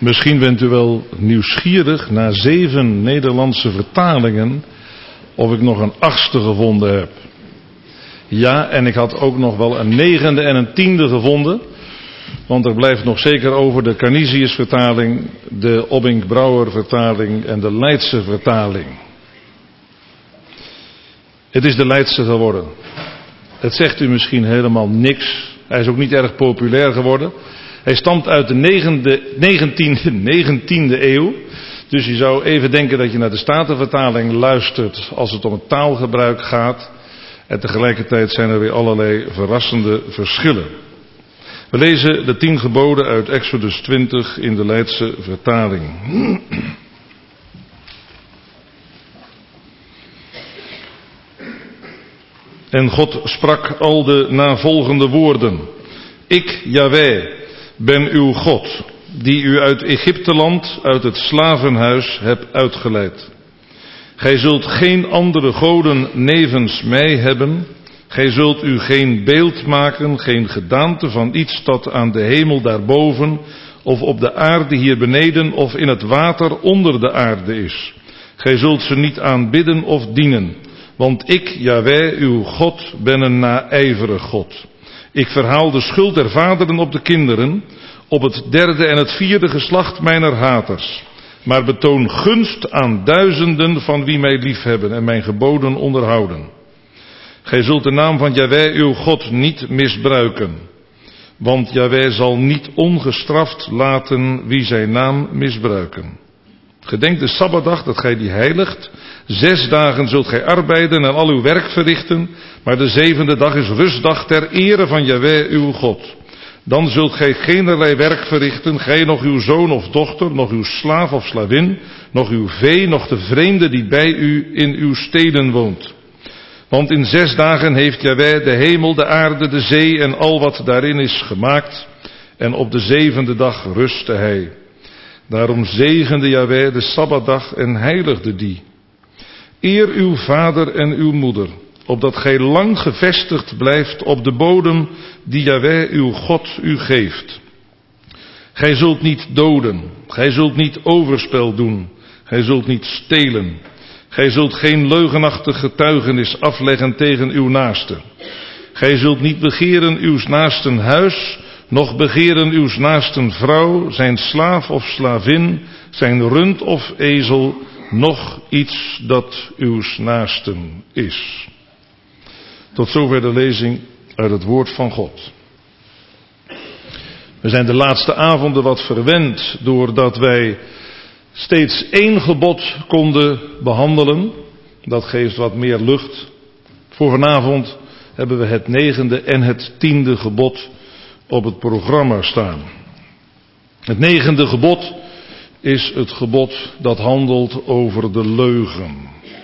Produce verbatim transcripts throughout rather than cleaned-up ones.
Misschien bent u wel nieuwsgierig na zeven Nederlandse vertalingen of ik nog een achtste gevonden heb. Ja, en ik had ook nog wel een negende en een tiende gevonden. Want er blijft nog zeker over de Canisius vertaling, de Obbink-Brouwer vertaling en de Leidse vertaling. Het is de Leidse geworden. Het zegt u misschien helemaal niks. Hij is ook niet erg populair geworden. Hij stamt uit de negentiende, negentiende eeuw. Dus je zou even denken dat je naar de Statenvertaling luistert als het om het taalgebruik gaat. En tegelijkertijd zijn er weer allerlei verrassende verschillen. We lezen de tien geboden uit Exodus twintig in de Leidse vertaling. En God sprak al de navolgende woorden. Ik, Jahweh, ben uw God, die u uit Egypteland, uit het slavenhuis, heb uitgeleid. Gij zult geen andere goden nevens mij hebben. Gij zult u geen beeld maken, geen gedaante van iets dat aan de hemel daarboven, of op de aarde hier beneden, of in het water onder de aarde is. Gij zult ze niet aanbidden of dienen. Want ik, Jahweh, uw God, ben een naijverig God. Ik verhaal de schuld der vaderen op de kinderen, op het derde en het vierde geslacht mijner haters. Maar betoon gunst aan duizenden van wie mij liefhebben en mijn geboden onderhouden. Gij zult de naam van Jahweh, uw God, niet misbruiken. Want Jahweh zal niet ongestraft laten wie zijn naam misbruiken. Gedenk de Sabbatdag dat gij die heiligt. Zes dagen zult gij arbeiden en al uw werk verrichten. Maar de zevende dag is rustdag ter ere van Jahweh uw God. Dan zult gij geenerlei werk verrichten, gij nog uw zoon of dochter, nog uw slaaf of slavin, nog uw vee, nog de vreemde die bij u in uw steden woont. Want in zes dagen heeft Jahweh de hemel, de aarde, de zee en al wat daarin is gemaakt. En op de zevende dag rustte hij. Daarom zegende Jahweh de Sabbatdag en heiligde die. Eer uw vader en uw moeder, opdat gij lang gevestigd blijft op de bodem die Jahweh uw God u geeft. Gij zult niet doden, gij zult niet overspel doen, gij zult niet stelen. Gij zult geen leugenachtig getuigenis afleggen tegen uw naaste. Gij zult niet begeren uws naasten huis, noch begeren uws naasten vrouw, zijn slaaf of slavin, zijn rund of ezel, noch iets dat uws naasten is. Tot zover de lezing uit het woord van God. We zijn de laatste avonden wat verwend doordat wij steeds één gebod konden behandelen. Dat geeft wat meer lucht. Voor vanavond hebben we het negende en het tiende gebod op het programma staan. Het negende gebod is het gebod dat handelt over de leugen.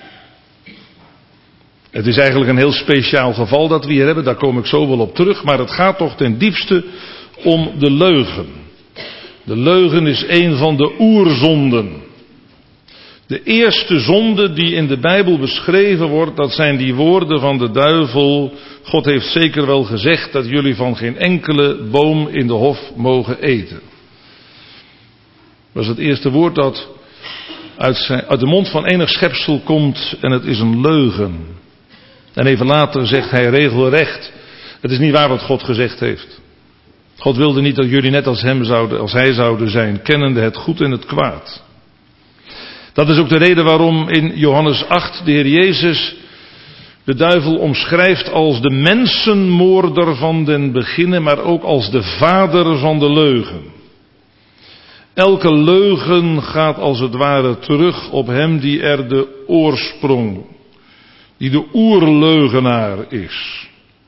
Het is eigenlijk een heel speciaal geval dat we hier hebben, daar kom ik zo wel op terug, maar het gaat toch ten diepste om de leugen. De leugen is een van de oerzonden. De eerste zonde die in de Bijbel beschreven wordt, dat zijn die woorden van de duivel. God heeft zeker wel gezegd dat jullie van geen enkele boom in de hof mogen eten. Dat is het eerste woord dat uit, zijn, uit de mond van enig schepsel komt en het is een leugen. En even later zegt hij regelrecht, het is niet waar wat God gezegd heeft. God wilde niet dat jullie net als hem zouden, als hij zouden zijn, kennende het goed en het kwaad. Dat is ook de reden waarom in Johannes acht de Heer Jezus de duivel omschrijft als de mensenmoorder van den beginnen, maar ook als de vader van de leugen. Elke leugen gaat als het ware terug op hem die er de oorsprong, die de oerleugenaar is.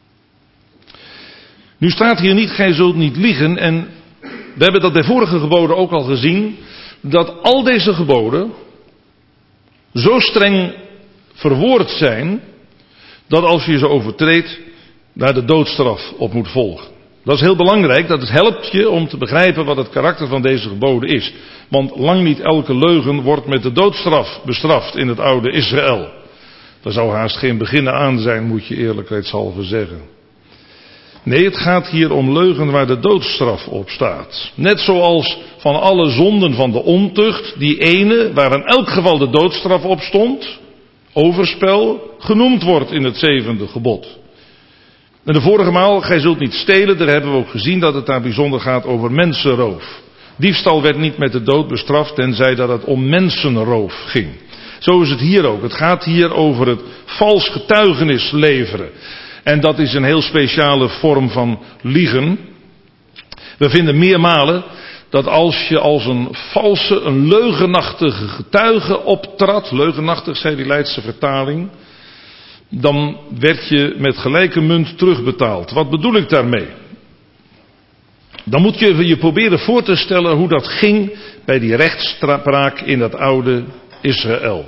Nu staat hier niet, gij zult niet liegen, en we hebben dat bij vorige geboden ook al gezien, dat al deze geboden zo streng verwoord zijn, dat als je ze overtreedt, daar de doodstraf op moet volgen. Dat is heel belangrijk, dat het helpt je om te begrijpen wat het karakter van deze geboden is. Want lang niet elke leugen wordt met de doodstraf bestraft in het oude Israël. Daar zou haast geen beginnen aan zijn, moet je eerlijkheidshalve zeggen. Nee, het gaat hier om leugen waar de doodstraf op staat. Net zoals van alle zonden van de ontucht, die ene waar in elk geval de doodstraf op stond, overspel, genoemd wordt in het zevende gebod. En de vorige maal, gij zult niet stelen, daar hebben we ook gezien dat het daar bijzonder gaat over mensenroof. Diefstal werd niet met de dood bestraft, tenzij dat het om mensenroof ging. Zo is het hier ook. Het gaat hier over het vals getuigenis leveren. En dat is een heel speciale vorm van liegen. We vinden meermalen dat als je als een valse, een leugenachtige getuige optrad, leugenachtig zei die Leidse vertaling, dan werd je met gelijke munt terugbetaald. Wat bedoel ik daarmee? Dan moet je je proberen voor te stellen hoe dat ging bij die rechtspraak in dat oude Israël.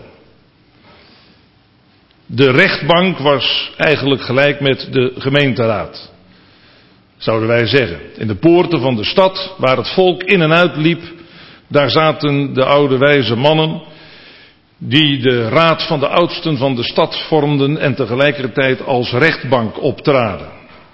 De rechtbank was eigenlijk gelijk met de gemeenteraad, zouden wij zeggen. In de poorten van de stad, waar het volk in en uit liep, daar zaten de oude wijze mannen die de raad van de oudsten van de stad vormden en tegelijkertijd als rechtbank optraden.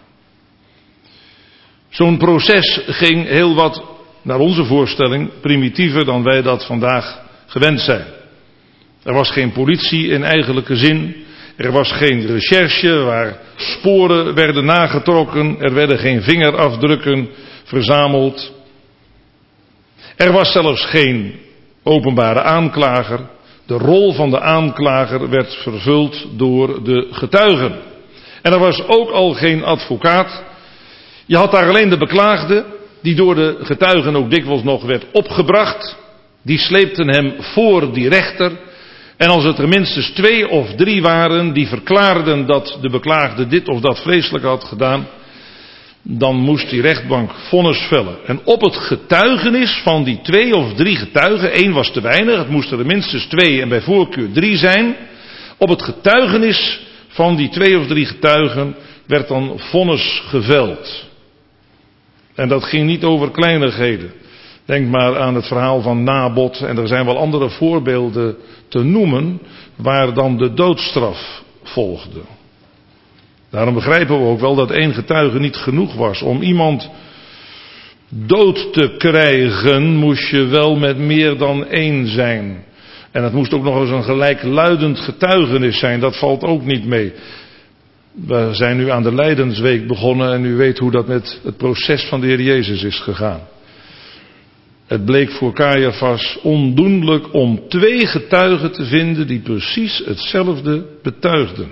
Zo'n proces ging heel wat, naar onze voorstelling, primitiever dan wij dat vandaag gewend zijn. Er was geen politie in eigenlijke zin. Er was geen recherche waar sporen werden nagetrokken. Er werden geen vingerafdrukken verzameld. Er was zelfs geen openbare aanklager. De rol van de aanklager werd vervuld door de getuigen. En er was ook al geen advocaat. Je had daar alleen de beklaagde, die door de getuigen ook dikwijls nog werd opgebracht. Die sleepten hem voor die rechter. En als het er minstens twee of drie waren die verklaarden dat de beklaagde dit of dat vreselijk had gedaan, dan moest die rechtbank vonnis vellen. En op het getuigenis van die twee of drie getuigen, één was te weinig, het moesten er minstens twee en bij voorkeur drie zijn. Op het getuigenis van die twee of drie getuigen werd dan vonnis geveld. En dat ging niet over kleinigheden. Denk maar aan het verhaal van Nabot en er zijn wel andere voorbeelden te noemen waar dan de doodstraf volgde. Daarom begrijpen we ook wel dat één getuige niet genoeg was. Om iemand dood te krijgen moest je wel met meer dan één zijn. En het moest ook nog eens een gelijkluidend getuigenis zijn, dat valt ook niet mee. We zijn nu aan de Lijdensweek begonnen en u weet hoe dat met het proces van de Heer Jezus is gegaan. Het bleek voor Caiaphas ondoenlijk om twee getuigen te vinden die precies hetzelfde betuigden.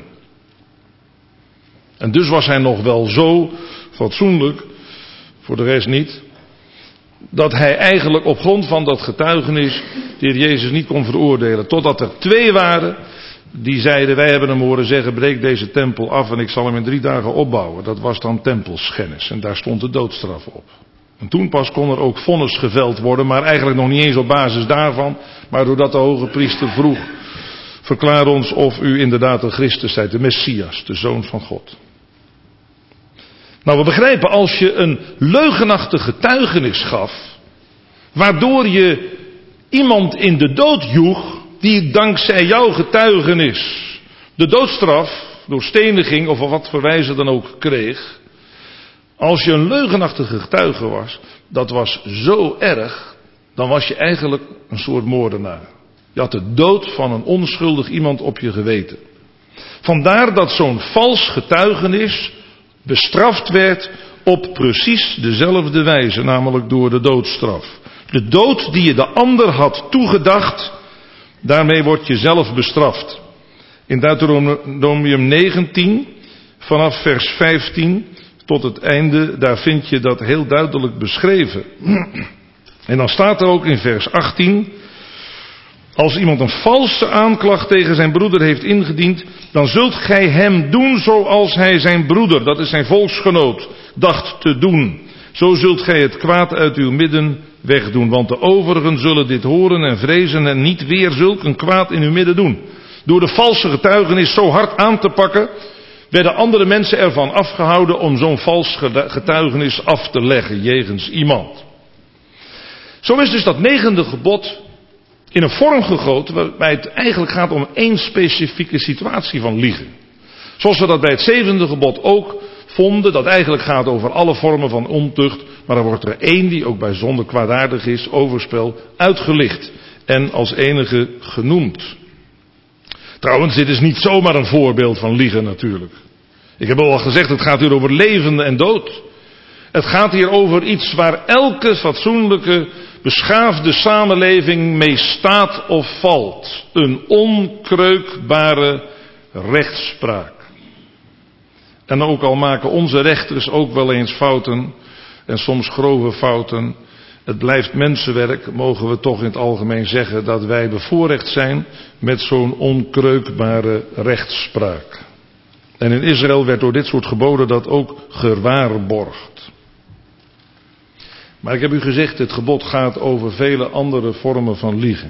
En dus was hij nog wel zo fatsoenlijk, voor de rest niet, dat hij eigenlijk op grond van dat getuigenis de Heer Jezus niet kon veroordelen. Totdat er twee waren die zeiden, wij hebben hem horen zeggen, breek deze tempel af en ik zal hem in drie dagen opbouwen. Dat was dan tempelschennis en daar stond de doodstraf op. En toen pas kon er ook vonnis geveld worden, maar eigenlijk nog niet eens op basis daarvan, maar doordat de hoge priester vroeg, verklaar ons of u inderdaad de Christus zijt, de Messias, de Zoon van God. Nou, we begrijpen, als je een leugenachtig getuigenis gaf, waardoor je iemand in de dood joeg, die dankzij jouw getuigenis de doodstraf, door steniging of wat voor wijze dan ook kreeg. Als je een leugenachtige getuige was, dat was zo erg, dan was je eigenlijk een soort moordenaar. Je had de dood van een onschuldig iemand op je geweten. Vandaar dat zo'n vals getuigenis bestraft werd op precies dezelfde wijze, namelijk door de doodstraf. De dood die je de ander had toegedacht, daarmee word je zelf bestraft. In Deuteronomium negentien, vanaf vers vijftien tot het einde, daar vind je dat heel duidelijk beschreven. En dan staat er ook in vers achttien, als iemand een valse aanklacht tegen zijn broeder heeft ingediend, dan zult gij hem doen zoals hij zijn broeder, dat is zijn volksgenoot, dacht te doen. Zo zult gij het kwaad uit uw midden wegdoen, want de overigen zullen dit horen en vrezen en niet weer zulk een kwaad in uw midden doen. Door de valse getuigenis zo hard aan te pakken, werden andere mensen ervan afgehouden om zo'n vals getuigenis af te leggen jegens iemand. Zo is dus dat negende gebod in een vorm gegoten waarbij het eigenlijk gaat om één specifieke situatie van liegen. Zoals we dat bij het zevende gebod ook vonden, dat eigenlijk gaat over alle vormen van ontucht, maar er wordt er één die ook bij zonde kwaadaardig is, overspel, uitgelicht en als enige genoemd. Trouwens, dit is niet zomaar een voorbeeld van liegen natuurlijk. Ik heb al gezegd, het gaat hier over leven en dood. Het gaat hier over iets waar elke fatsoenlijke, beschaafde samenleving mee staat of valt. Een onkreukbare rechtspraak. En ook al maken onze rechters ook wel eens fouten, en soms grove fouten, het blijft mensenwerk, mogen we toch in het algemeen zeggen dat wij bevoorrecht zijn met zo'n onkreukbare rechtspraak. En in Israël werd door dit soort geboden dat ook gewaarborgd. Maar ik heb u gezegd, het gebod gaat over vele andere vormen van liegen.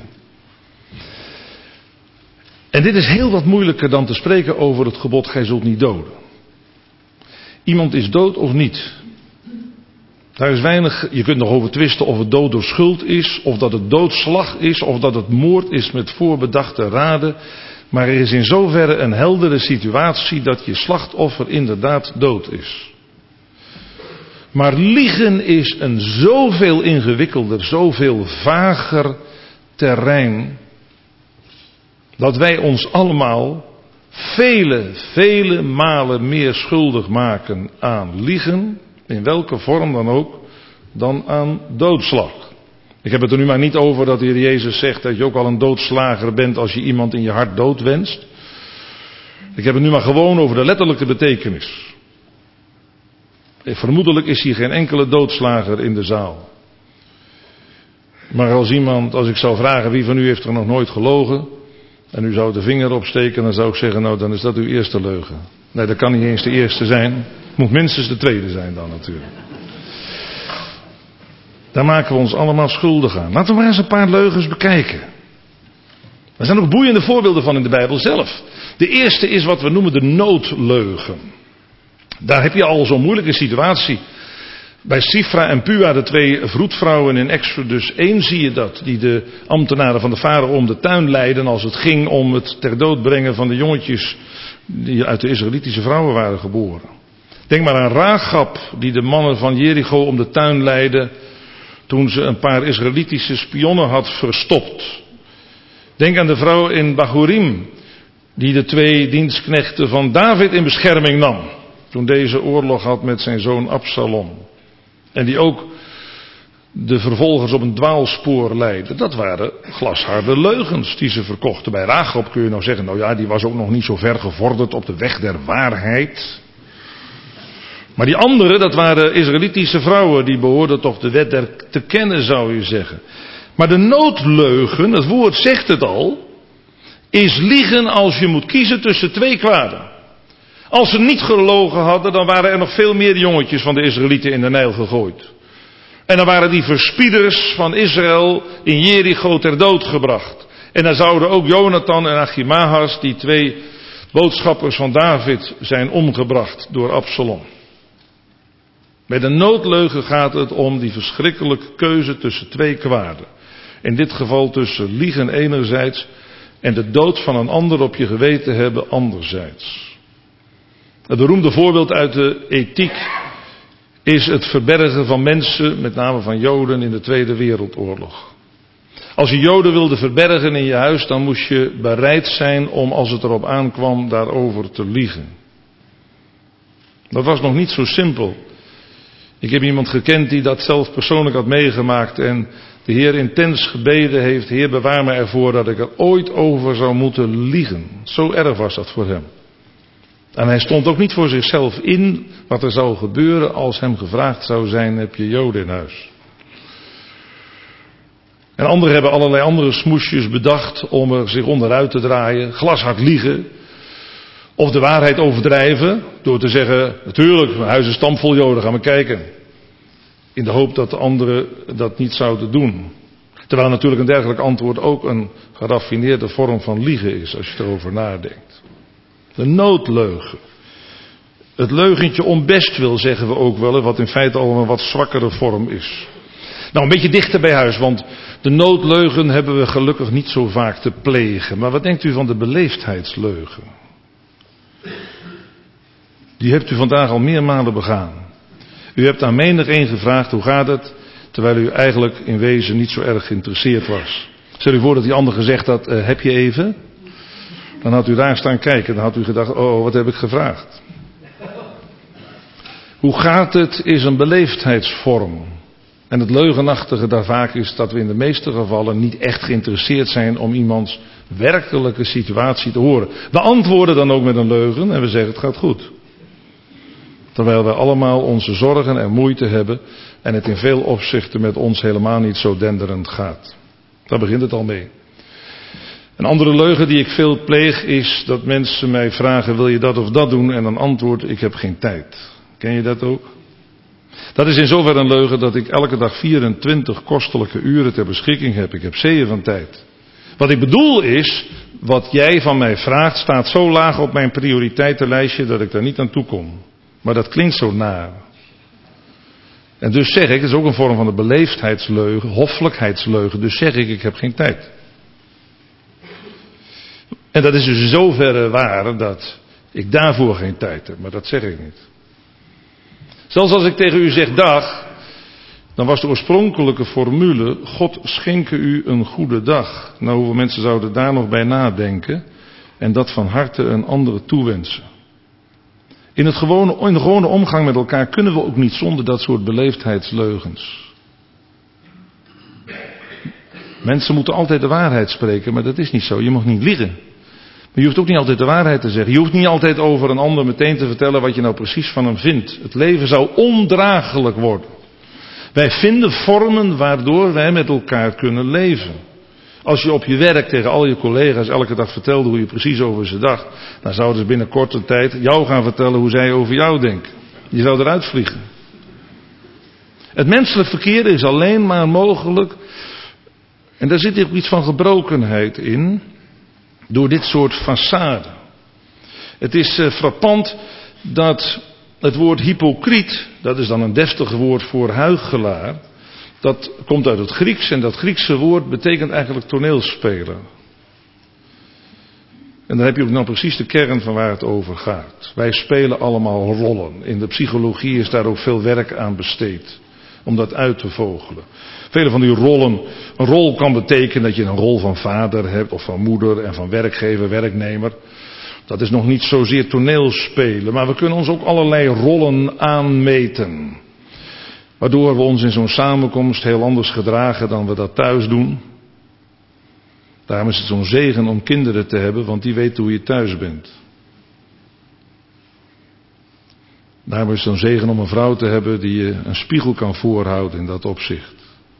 En dit is heel wat moeilijker dan te spreken over het gebod, gij zult niet doden. Iemand is dood of niet. Daar is weinig, je kunt nog over twisten of het dood door schuld is, of dat het doodslag is, of dat het moord is met voorbedachte raden. Maar er is in zoverre een heldere situatie dat je slachtoffer inderdaad dood is. Maar liegen is een zoveel ingewikkelder, zoveel vager terrein, dat wij ons allemaal vele, vele malen meer schuldig maken aan liegen, in welke vorm dan ook, dan aan doodslag. Ik heb het er nu maar niet over dat de Heer Jezus zegt dat je ook al een doodslager bent als je iemand in je hart dood wenst. Ik heb het nu maar gewoon over de letterlijke betekenis. Vermoedelijk is hier geen enkele doodslager in de zaal. Maar als iemand, als ik zou vragen wie van u heeft er nog nooit gelogen, en u zou de vinger opsteken, dan zou ik zeggen, nou dan is dat uw eerste leugen. Nee, dat kan niet eens de eerste zijn. Het moet minstens de tweede zijn dan natuurlijk. Daar maken we ons allemaal schuldig aan. Laten we maar eens een paar leugens bekijken. Er zijn ook boeiende voorbeelden van in de Bijbel zelf. De eerste is wat we noemen de noodleugen. Daar heb je al zo'n moeilijke situatie. Bij Sifra en Pua, de twee vroedvrouwen in Exodus één, zie je dat. Die de ambtenaren van de farao om de tuin leidden als het ging om het ter dood brengen van de jongetjes die uit de Israëlitische vrouwen waren geboren. Denk maar aan Rahab, die de mannen van Jericho om de tuin leidde toen ze een paar Israëlitische spionnen had verstopt. Denk aan de vrouw in Bahurim, die de twee dienstknechten van David in bescherming nam toen deze oorlog had met zijn zoon Absalom. En die ook de vervolgers op een dwaalspoor leidde. Dat waren glasharde leugens die ze verkochten. Bij Rahab kun je nou zeggen, nou ja, die was ook nog niet zo ver gevorderd op de weg der waarheid. Maar die anderen, dat waren Israëlitische vrouwen, die behoorden toch de wet der te kennen, zou je zeggen. Maar de noodleugen, het woord zegt het al, is liegen als je moet kiezen tussen twee kwaden. Als ze niet gelogen hadden, dan waren er nog veel meer jongetjes van de Israëlieten in de Nijl gegooid. En dan waren die verspieders van Israël in Jericho ter dood gebracht. En dan zouden ook Jonathan en Achimahas, die twee boodschappers van David, zijn omgebracht door Absalom. Bij de noodleugen gaat het om die verschrikkelijke keuze tussen twee kwaden. In dit geval tussen liegen enerzijds en de dood van een ander op je geweten hebben anderzijds. Het beroemde voorbeeld uit de ethiek is het verbergen van mensen, met name van Joden in de Tweede Wereldoorlog. Als je Joden wilde verbergen in je huis, dan moest je bereid zijn om, als het erop aankwam, daarover te liegen. Dat was nog niet zo simpel. Ik heb iemand gekend die dat zelf persoonlijk had meegemaakt en de Heer intens gebeden heeft, Heer bewaar me ervoor dat ik er ooit over zou moeten liegen. Zo erg was dat voor hem. En hij stond ook niet voor zichzelf in wat er zou gebeuren als hem gevraagd zou zijn, heb je Joden in huis? En anderen hebben allerlei andere smoesjes bedacht om er zich onderuit te draaien, glashard liegen. Of de waarheid overdrijven door te zeggen, natuurlijk, mijn huis is stampvol Joden, ga maar kijken. In de hoop dat de anderen dat niet zouden doen. Terwijl natuurlijk een dergelijk antwoord ook een geraffineerde vorm van liegen is, als je erover nadenkt. De noodleugen. Het leugentje om best wil, zeggen we ook wel, wat in feite al een wat zwakkere vorm is. Nou, een beetje dichter bij huis, want de noodleugen hebben we gelukkig niet zo vaak te plegen. Maar wat denkt u van de beleefdheidsleugen? Die hebt u vandaag al meermalen begaan. U hebt aan menig een gevraagd hoe gaat het, terwijl u eigenlijk in wezen niet zo erg geïnteresseerd was. Stel u voor dat die ander gezegd had, uh, heb je even? Dan had u daar staan kijken, dan had u gedacht, oh wat heb ik gevraagd. Hoe gaat het is een beleefdheidsvorm. En het leugenachtige daar vaak is dat we in de meeste gevallen niet echt geïnteresseerd zijn om iemands werkelijke situatie te horen. We antwoorden dan ook met een leugen en we zeggen het gaat goed. Terwijl wij allemaal onze zorgen en moeite hebben en het in veel opzichten met ons helemaal niet zo denderend gaat. Daar begint het al mee. Een andere leugen die ik veel pleeg is dat mensen mij vragen, wil je dat of dat doen? En dan antwoord ik heb geen tijd. Ken je dat ook? Dat is in zoverre een leugen dat ik elke dag vierentwintig kostelijke uren ter beschikking heb. Ik heb zeeën van tijd. Wat ik bedoel is, wat jij van mij vraagt staat zo laag op mijn prioriteitenlijstje dat ik daar niet aan toe kom. Maar dat klinkt zo naar. En dus zeg ik, het is ook een vorm van de beleefdheidsleugen, hoffelijkheidsleugen. Dus zeg ik, ik heb geen tijd. En dat is dus in zoverre waar dat ik daarvoor geen tijd heb. Maar dat zeg ik niet. Zelfs als ik tegen u zeg dag, dan was de oorspronkelijke formule, God schenke u een goede dag. Nou, hoeveel mensen zouden daar nog bij nadenken en dat van harte een andere toewensen. In, het gewone, in de gewone omgang met elkaar kunnen we ook niet zonder dat soort beleefdheidsleugens. Mensen moeten altijd de waarheid spreken, maar dat is niet zo. Je mag niet liegen. Maar je hoeft ook niet altijd de waarheid te zeggen. Je hoeft niet altijd over een ander meteen te vertellen wat je nou precies van hem vindt. Het leven zou ondraaglijk worden. Wij vinden vormen waardoor wij met elkaar kunnen leven. Als je op je werk tegen al je collega's elke dag vertelde hoe je precies over ze dacht, dan zouden ze binnen korte tijd jou gaan vertellen hoe zij over jou denken. Je zou eruit vliegen. Het menselijk verkeer is alleen maar mogelijk, en daar zit ook iets van gebrokenheid in, door dit soort façade. Het is uh, frappant dat het woord hypocriet, dat is dan een deftig woord voor huichelaar, dat komt uit het Grieks en dat Griekse woord betekent eigenlijk toneelspeler. En dan heb je ook nou precies de kern van waar het over gaat. Wij spelen allemaal rollen. In de psychologie is daar ook veel werk aan besteed om dat uit te vogelen. Vele van die rollen, een rol kan betekenen dat je een rol van vader hebt of van moeder en van werkgever, werknemer. Dat is nog niet zozeer toneelspelen, maar we kunnen ons ook allerlei rollen aanmeten. Waardoor we ons in zo'n samenkomst heel anders gedragen dan we dat thuis doen. Daarom is het zo'n zegen om kinderen te hebben, want die weten hoe je thuis bent. Daarom is het zo'n zegen om een vrouw te hebben die je een spiegel kan voorhouden in dat opzicht.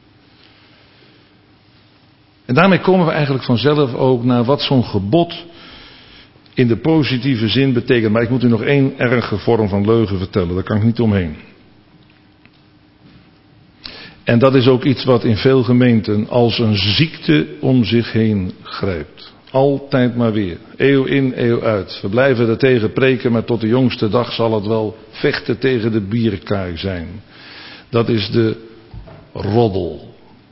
En daarmee komen we eigenlijk vanzelf ook naar wat zo'n gebod in de positieve zin betekent. Maar ik moet u nog één erge vorm van leugen vertellen, daar kan ik niet omheen. En dat is ook iets wat in veel gemeenten als een ziekte om zich heen grijpt. Altijd maar weer. Eeuw in, eeuw uit. We blijven er tegen preken, maar tot de jongste dag zal het wel vechten tegen de bierkaai zijn. Dat is de roddel.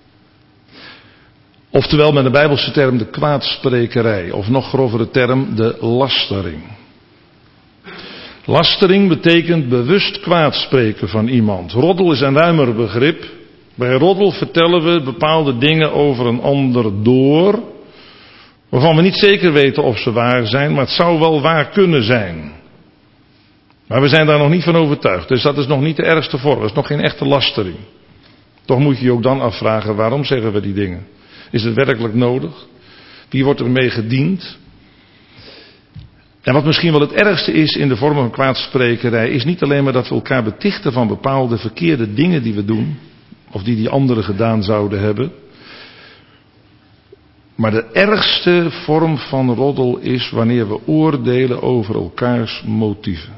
Oftewel met de Bijbelse term de kwaadsprekerij. Of nog grovere term de lastering. Lastering betekent bewust kwaadspreken van iemand. Roddel is een ruimer begrip. Bij roddel vertellen we bepaalde dingen over een ander door, waarvan we niet zeker weten of ze waar zijn, maar het zou wel waar kunnen zijn. Maar we zijn daar nog niet van overtuigd, dus dat is nog niet de ergste vorm, dat is nog geen echte lastering. Toch moet je je ook dan afvragen, waarom zeggen we die dingen? Is het werkelijk nodig? Wie wordt er mee gediend? En wat misschien wel het ergste is in de vorm van kwaadsprekerij, is niet alleen maar dat we elkaar betichten van bepaalde verkeerde dingen die we doen, of die die anderen gedaan zouden hebben. Maar de ergste vorm van roddel is wanneer we oordelen over elkaars motieven.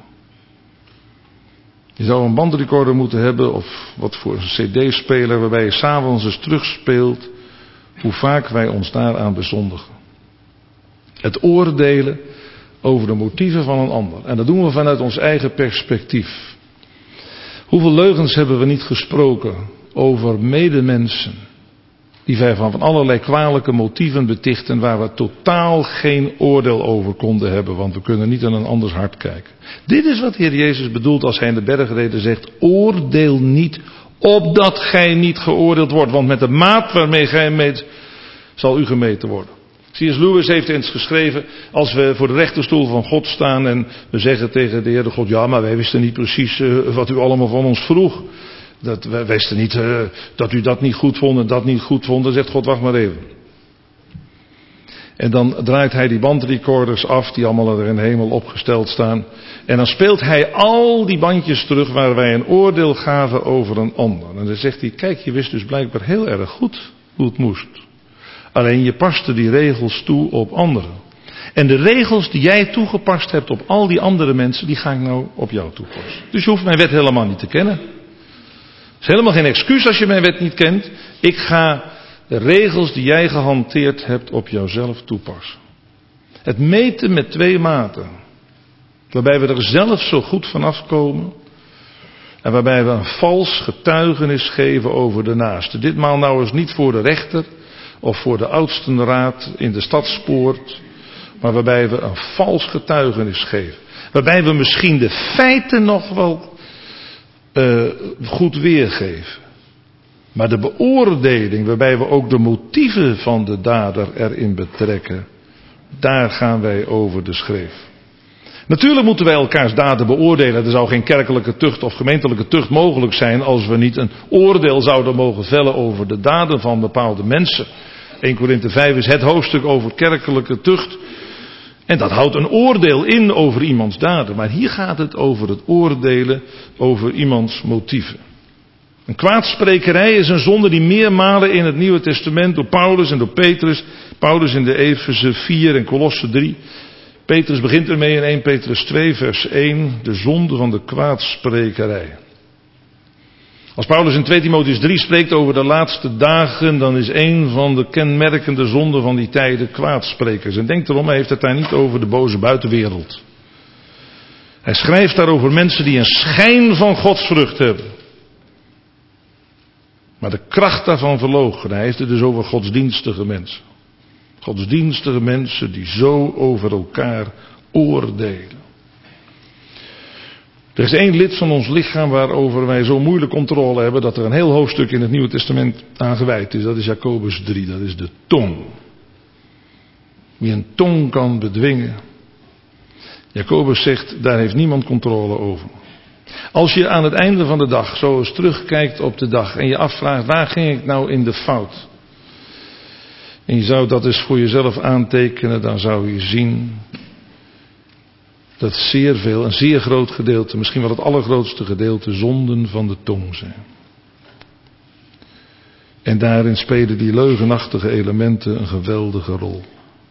Je zou een bandrecorder moeten hebben of wat voor een cd-speler waarbij je s'avonds eens terugspeelt hoe vaak wij ons daaraan bezondigen. Het oordelen over de motieven van een ander. En dat doen we vanuit ons eigen perspectief. Hoeveel leugens hebben we niet gesproken over medemensen Die wij van allerlei kwalijke motieven betichten waar we totaal geen oordeel over konden hebben. Want we kunnen niet aan een anders hart kijken. Dit is wat de Heer Jezus bedoelt als hij in de bergreden zegt. Oordeel niet, opdat gij niet geoordeeld wordt. Want met de maat waarmee gij meet, zal u gemeten worden. C S Lewis heeft eens geschreven, als we voor de rechterstoel van God staan en we zeggen tegen de Heere God, ja, maar wij wisten niet precies uh, wat u allemaal van ons vroeg. Dat, wij wisten niet uh, dat u dat niet goed vond en dat niet goed vond. Dan zegt God, wacht maar even. En dan draait hij die bandrecorders af, die allemaal er in de hemel opgesteld staan. En dan speelt hij al die bandjes terug waar wij een oordeel gaven over een ander. En dan zegt hij, kijk, je wist dus blijkbaar heel erg goed hoe het moest. Alleen je paste die regels toe op anderen. En de regels die jij toegepast hebt op al die andere mensen, die ga ik nou op jou toepassen. Dus je hoeft mijn wet helemaal niet te kennen. Het is helemaal geen excuus als je mijn wet niet kent. Ik ga de regels die jij gehanteerd hebt op jouzelf toepassen. Het meten met twee maten. Waarbij we er zelf zo goed vanaf komen. En waarbij we een vals getuigenis geven over de naaste. Ditmaal nou eens niet voor de rechter. Of voor de oudstenraad in de stadspoort. Maar waarbij we een vals getuigenis geven. Waarbij we misschien de feiten nog wel uh, goed weergeven. Maar de beoordeling, waarbij we ook de motieven van de dader erin betrekken. Daar gaan wij over de schreef. Natuurlijk moeten wij elkaars daden beoordelen. Er zou geen kerkelijke tucht of gemeentelijke tucht mogelijk zijn als we niet een oordeel zouden mogen vellen over de daden van bepaalde mensen. Eerste Korinthe vijf is het hoofdstuk over kerkelijke tucht. En dat houdt een oordeel in over iemands daden. Maar hier gaat het over het oordelen over iemands motieven. Een kwaadsprekerij is een zonde die meermalen in het Nieuwe Testament door Paulus en door Petrus. Paulus in de Efeze vier en Kolosse drie. Petrus begint ermee in Eerste Petrus twee vers één. De zonde van de kwaadsprekerij. Als Paulus in Tweede Timotheüs drie spreekt over de laatste dagen, dan is een van de kenmerkende zonden van die tijden kwaadsprekers. En denk erom, hij heeft het daar niet over de boze buitenwereld. Hij schrijft daar over mensen die een schijn van godsvrucht hebben. Maar de kracht daarvan verloochenen. Hij heeft het dus over godsdienstige mensen. Godsdienstige mensen die zo over elkaar oordelen. Er is één lid van ons lichaam waarover wij zo moeilijk controle hebben dat er een heel hoofdstuk in het Nieuwe Testament aan gewijd is. Dat is Jacobus drie, dat is de tong. Wie een tong kan bedwingen. Jacobus zegt, daar heeft niemand controle over. Als je aan het einde van de dag zo eens terugkijkt op de dag en je afvraagt, waar ging ik nou in de fout? En je zou dat eens voor jezelf aantekenen, dan zou je zien dat zeer veel, een zeer groot gedeelte, misschien wel het allergrootste gedeelte, zonden van de tong zijn. En daarin spelen die leugenachtige elementen een geweldige rol.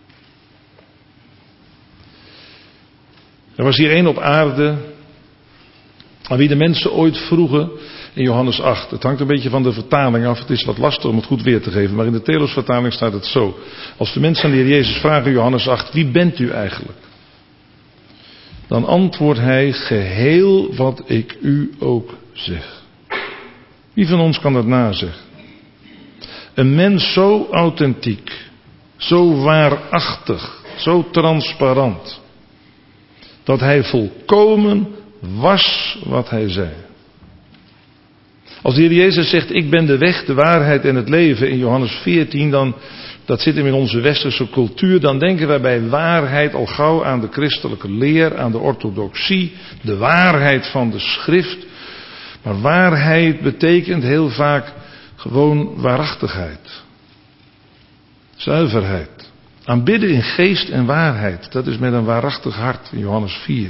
Er was hier één op aarde aan wie de mensen ooit vroegen in Johannes acht. Het hangt een beetje van de vertaling af. Het is wat lastig om het goed weer te geven. Maar in de Telos-vertaling staat het zo. Als de mensen aan de Heer Jezus vragen in Johannes acht. Wie bent u eigenlijk? Dan antwoordt hij geheel wat ik u ook zeg. Wie van ons kan dat nazeggen? Een mens zo authentiek. Zo waarachtig. Zo transparant. Dat hij volkomen was wat hij zei. Als de Heer Jezus zegt, ik ben de weg, de waarheid en het leven in Johannes veertien, dan, dat zit hem in onze westerse cultuur, dan denken wij bij waarheid al gauw aan de christelijke leer, aan de orthodoxie, de waarheid van de schrift. Maar waarheid betekent heel vaak gewoon waarachtigheid. Zuiverheid. Aanbidden in geest en waarheid, dat is met een waarachtig hart in Johannes vier.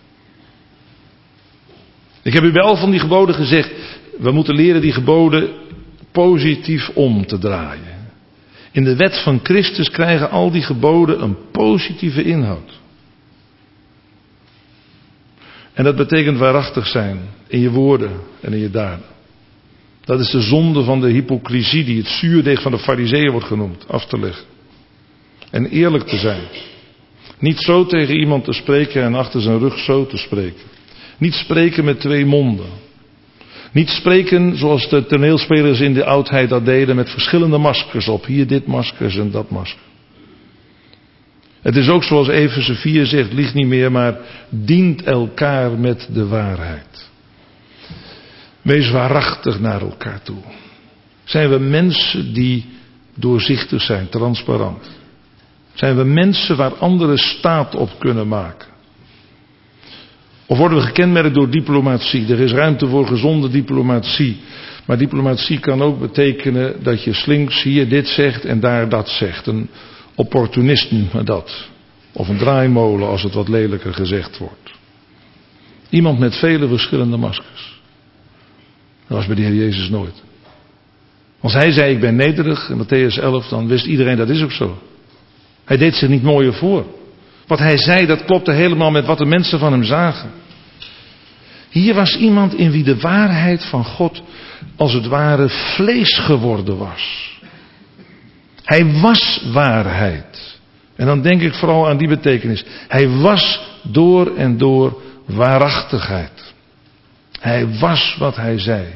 Ik heb u wel van die geboden gezegd, we moeten leren die geboden positief om te draaien. In de wet van Christus krijgen al die geboden een positieve inhoud. En dat betekent waarachtig zijn in je woorden en in je daden. Dat is de zonde van de hypocrisie die het zuurdeeg van de farizeeën wordt genoemd, af te leggen. En eerlijk te zijn. Niet zo tegen iemand te spreken en achter zijn rug zo te spreken. Niet spreken met twee monden. Niet spreken zoals de toneelspelers in de oudheid dat deden met verschillende maskers op. Hier dit maskers en dat masker. Het is ook zoals Efeze vier zegt, lieg niet meer, maar dient elkaar met de waarheid. Wees waarachtig naar elkaar toe. Zijn we mensen die doorzichtig zijn, transparant? Zijn we mensen waar anderen staat op kunnen maken? Of worden we gekenmerkt door diplomatie? Er is ruimte voor gezonde diplomatie. Maar diplomatie kan ook betekenen dat je slinks hier dit zegt en daar dat zegt. Een opportunist noemt men dat. Of een draaimolen als het wat lelijker gezegd wordt. Iemand met vele verschillende maskers. Dat was bij de Heer Jezus nooit. Als hij zei ik ben nederig in Mattheüs elf, dan wist iedereen dat is ook zo. Hij deed zich niet mooier voor. Wat hij zei, dat klopte helemaal met wat de mensen van hem zagen. Hier was iemand in wie de waarheid van God als het ware vlees geworden was. Hij was waarheid. En dan denk ik vooral aan die betekenis. Hij was door en door waarachtigheid. Hij was wat hij zei.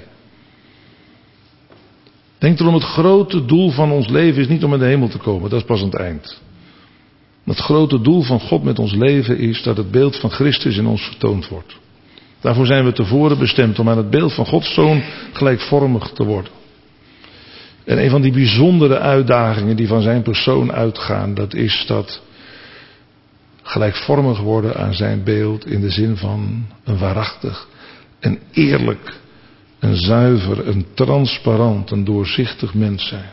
Denk erom, het grote doel van ons leven is niet om in de hemel te komen. Dat is pas aan het eind. Het grote doel van God met ons leven is dat het beeld van Christus in ons vertoond wordt. Daarvoor zijn we tevoren bestemd om aan het beeld van Gods Zoon gelijkvormig te worden. En een van die bijzondere uitdagingen die van zijn persoon uitgaan, dat is dat gelijkvormig worden aan zijn beeld in de zin van een waarachtig, een eerlijk, een zuiver, een transparant, een doorzichtig mens zijn.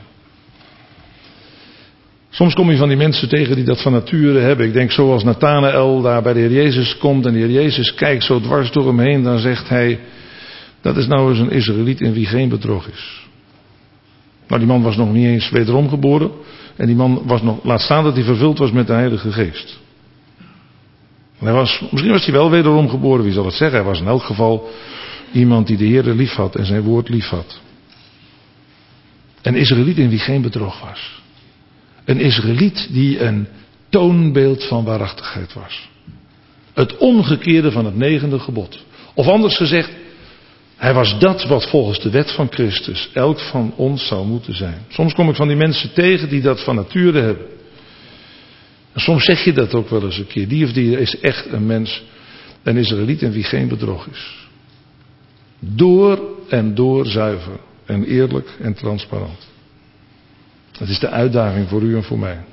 Soms kom je van die mensen tegen die dat van nature hebben. Ik denk zoals Nathanael daar bij de Heer Jezus komt en de Heer Jezus kijkt zo dwars door hem heen. Dan zegt hij, dat is nou eens een Israëliet in wie geen bedrog is. Nou, die man was nog niet eens wederom geboren. En die man was nog, laat staan dat hij vervuld was met de Heilige Geest. Hij was, misschien was hij wel wederom geboren, wie zal het zeggen. Hij was in elk geval iemand die de Heer lief had en zijn woord lief had. Een Israëliet in wie geen bedrog was. Een Israëliet die een toonbeeld van waarachtigheid was. Het omgekeerde van het negende gebod. Of anders gezegd, hij was dat wat volgens de wet van Christus elk van ons zou moeten zijn. Soms kom ik van die mensen tegen die dat van nature hebben. En soms zeg je dat ook wel eens een keer. Die of die is echt een mens, een Israëliet in wie geen bedrog is. Door en door zuiver en eerlijk en transparant. Dat is de uitdaging voor u en voor mij.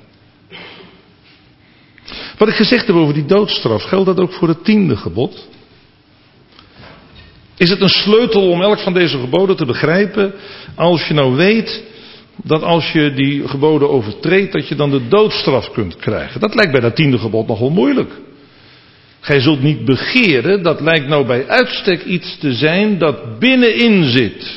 Wat ik gezegd heb over die doodstraf, geldt dat ook voor het tiende gebod? Is het een sleutel om elk van deze geboden te begrijpen? Als je nou weet dat als je die geboden overtreedt, dat je dan de doodstraf kunt krijgen. Dat lijkt bij dat tiende gebod nogal moeilijk. Gij zult niet begeren, dat lijkt nou bij uitstek iets te zijn dat binnenin zit.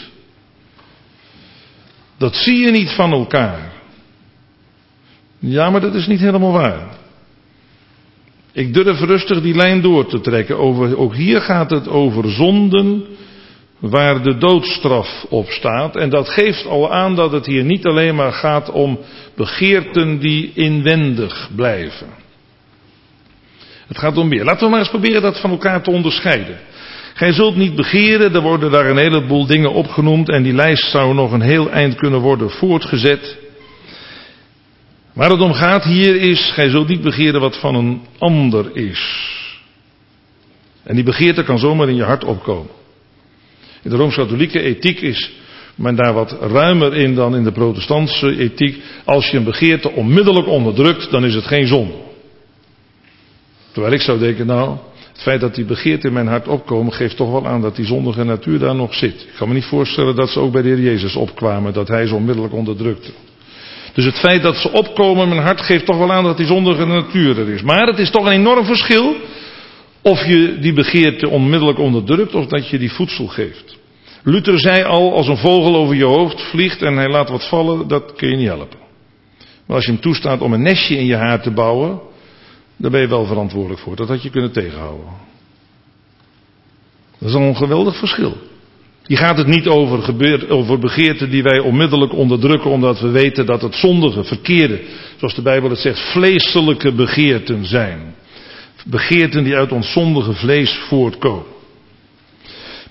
Dat zie je niet van elkaar. Ja, maar dat is niet helemaal waar. Ik durf rustig die lijn door te trekken. Over, ook hier gaat het over zonden waar de doodstraf op staat. En dat geeft al aan dat het hier niet alleen maar gaat om begeerten die inwendig blijven. Het gaat om meer. Laten we maar eens proberen dat van elkaar te onderscheiden. Gij zult niet begeren, er worden daar een heleboel dingen opgenoemd en die lijst zou nog een heel eind kunnen worden voortgezet. Waar het om gaat hier is, gij zult niet begeren wat van een ander is. En die begeerte kan zomaar in je hart opkomen. In de Rooms-Katholieke ethiek is men daar wat ruimer in dan in de protestantse ethiek. Als je een begeerte onmiddellijk onderdrukt, dan is het geen zonde. Terwijl ik zou denken, nou, het feit dat die begeerten in mijn hart opkomen, geeft toch wel aan dat die zondige natuur daar nog zit. Ik kan me niet voorstellen dat ze ook bij de Heer Jezus opkwamen, dat hij ze onmiddellijk onderdrukte. Dus het feit dat ze opkomen in mijn hart geeft toch wel aan dat die zondige natuur er is. Maar het is toch een enorm verschil of je die begeerte onmiddellijk onderdrukt of dat je die voedsel geeft. Luther zei al, als een vogel over je hoofd vliegt en hij laat wat vallen, dat kun je niet helpen. Maar als je hem toestaat om een nestje in je haar te bouwen, daar ben je wel verantwoordelijk voor. Dat had je kunnen tegenhouden. Dat is al een geweldig verschil. Hier gaat het niet over, gebeer, over begeerten die wij onmiddellijk onderdrukken omdat we weten dat het zondige, verkeerde, zoals de Bijbel het zegt, vleeselijke begeerten zijn. Begeerten die uit ons zondige vlees voortkomen.